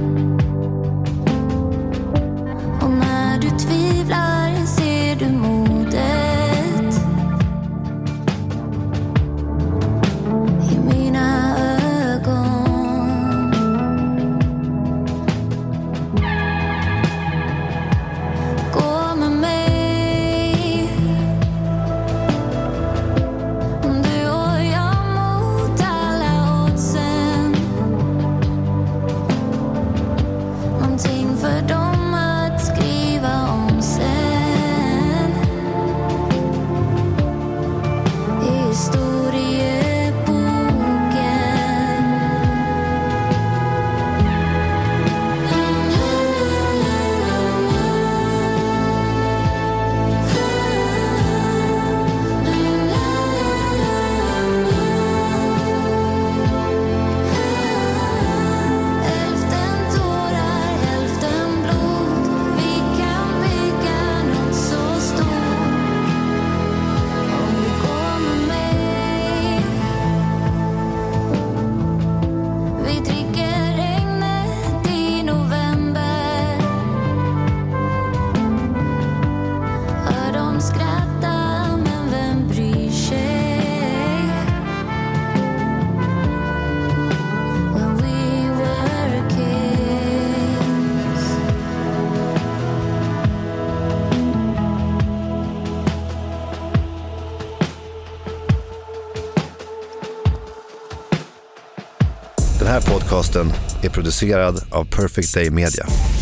Och när du tvivlar ser du modet i mina ögon. Gå med mig. Du och jag mot alla oddsen. Den här podcasten är producerad av Perfect Day Media.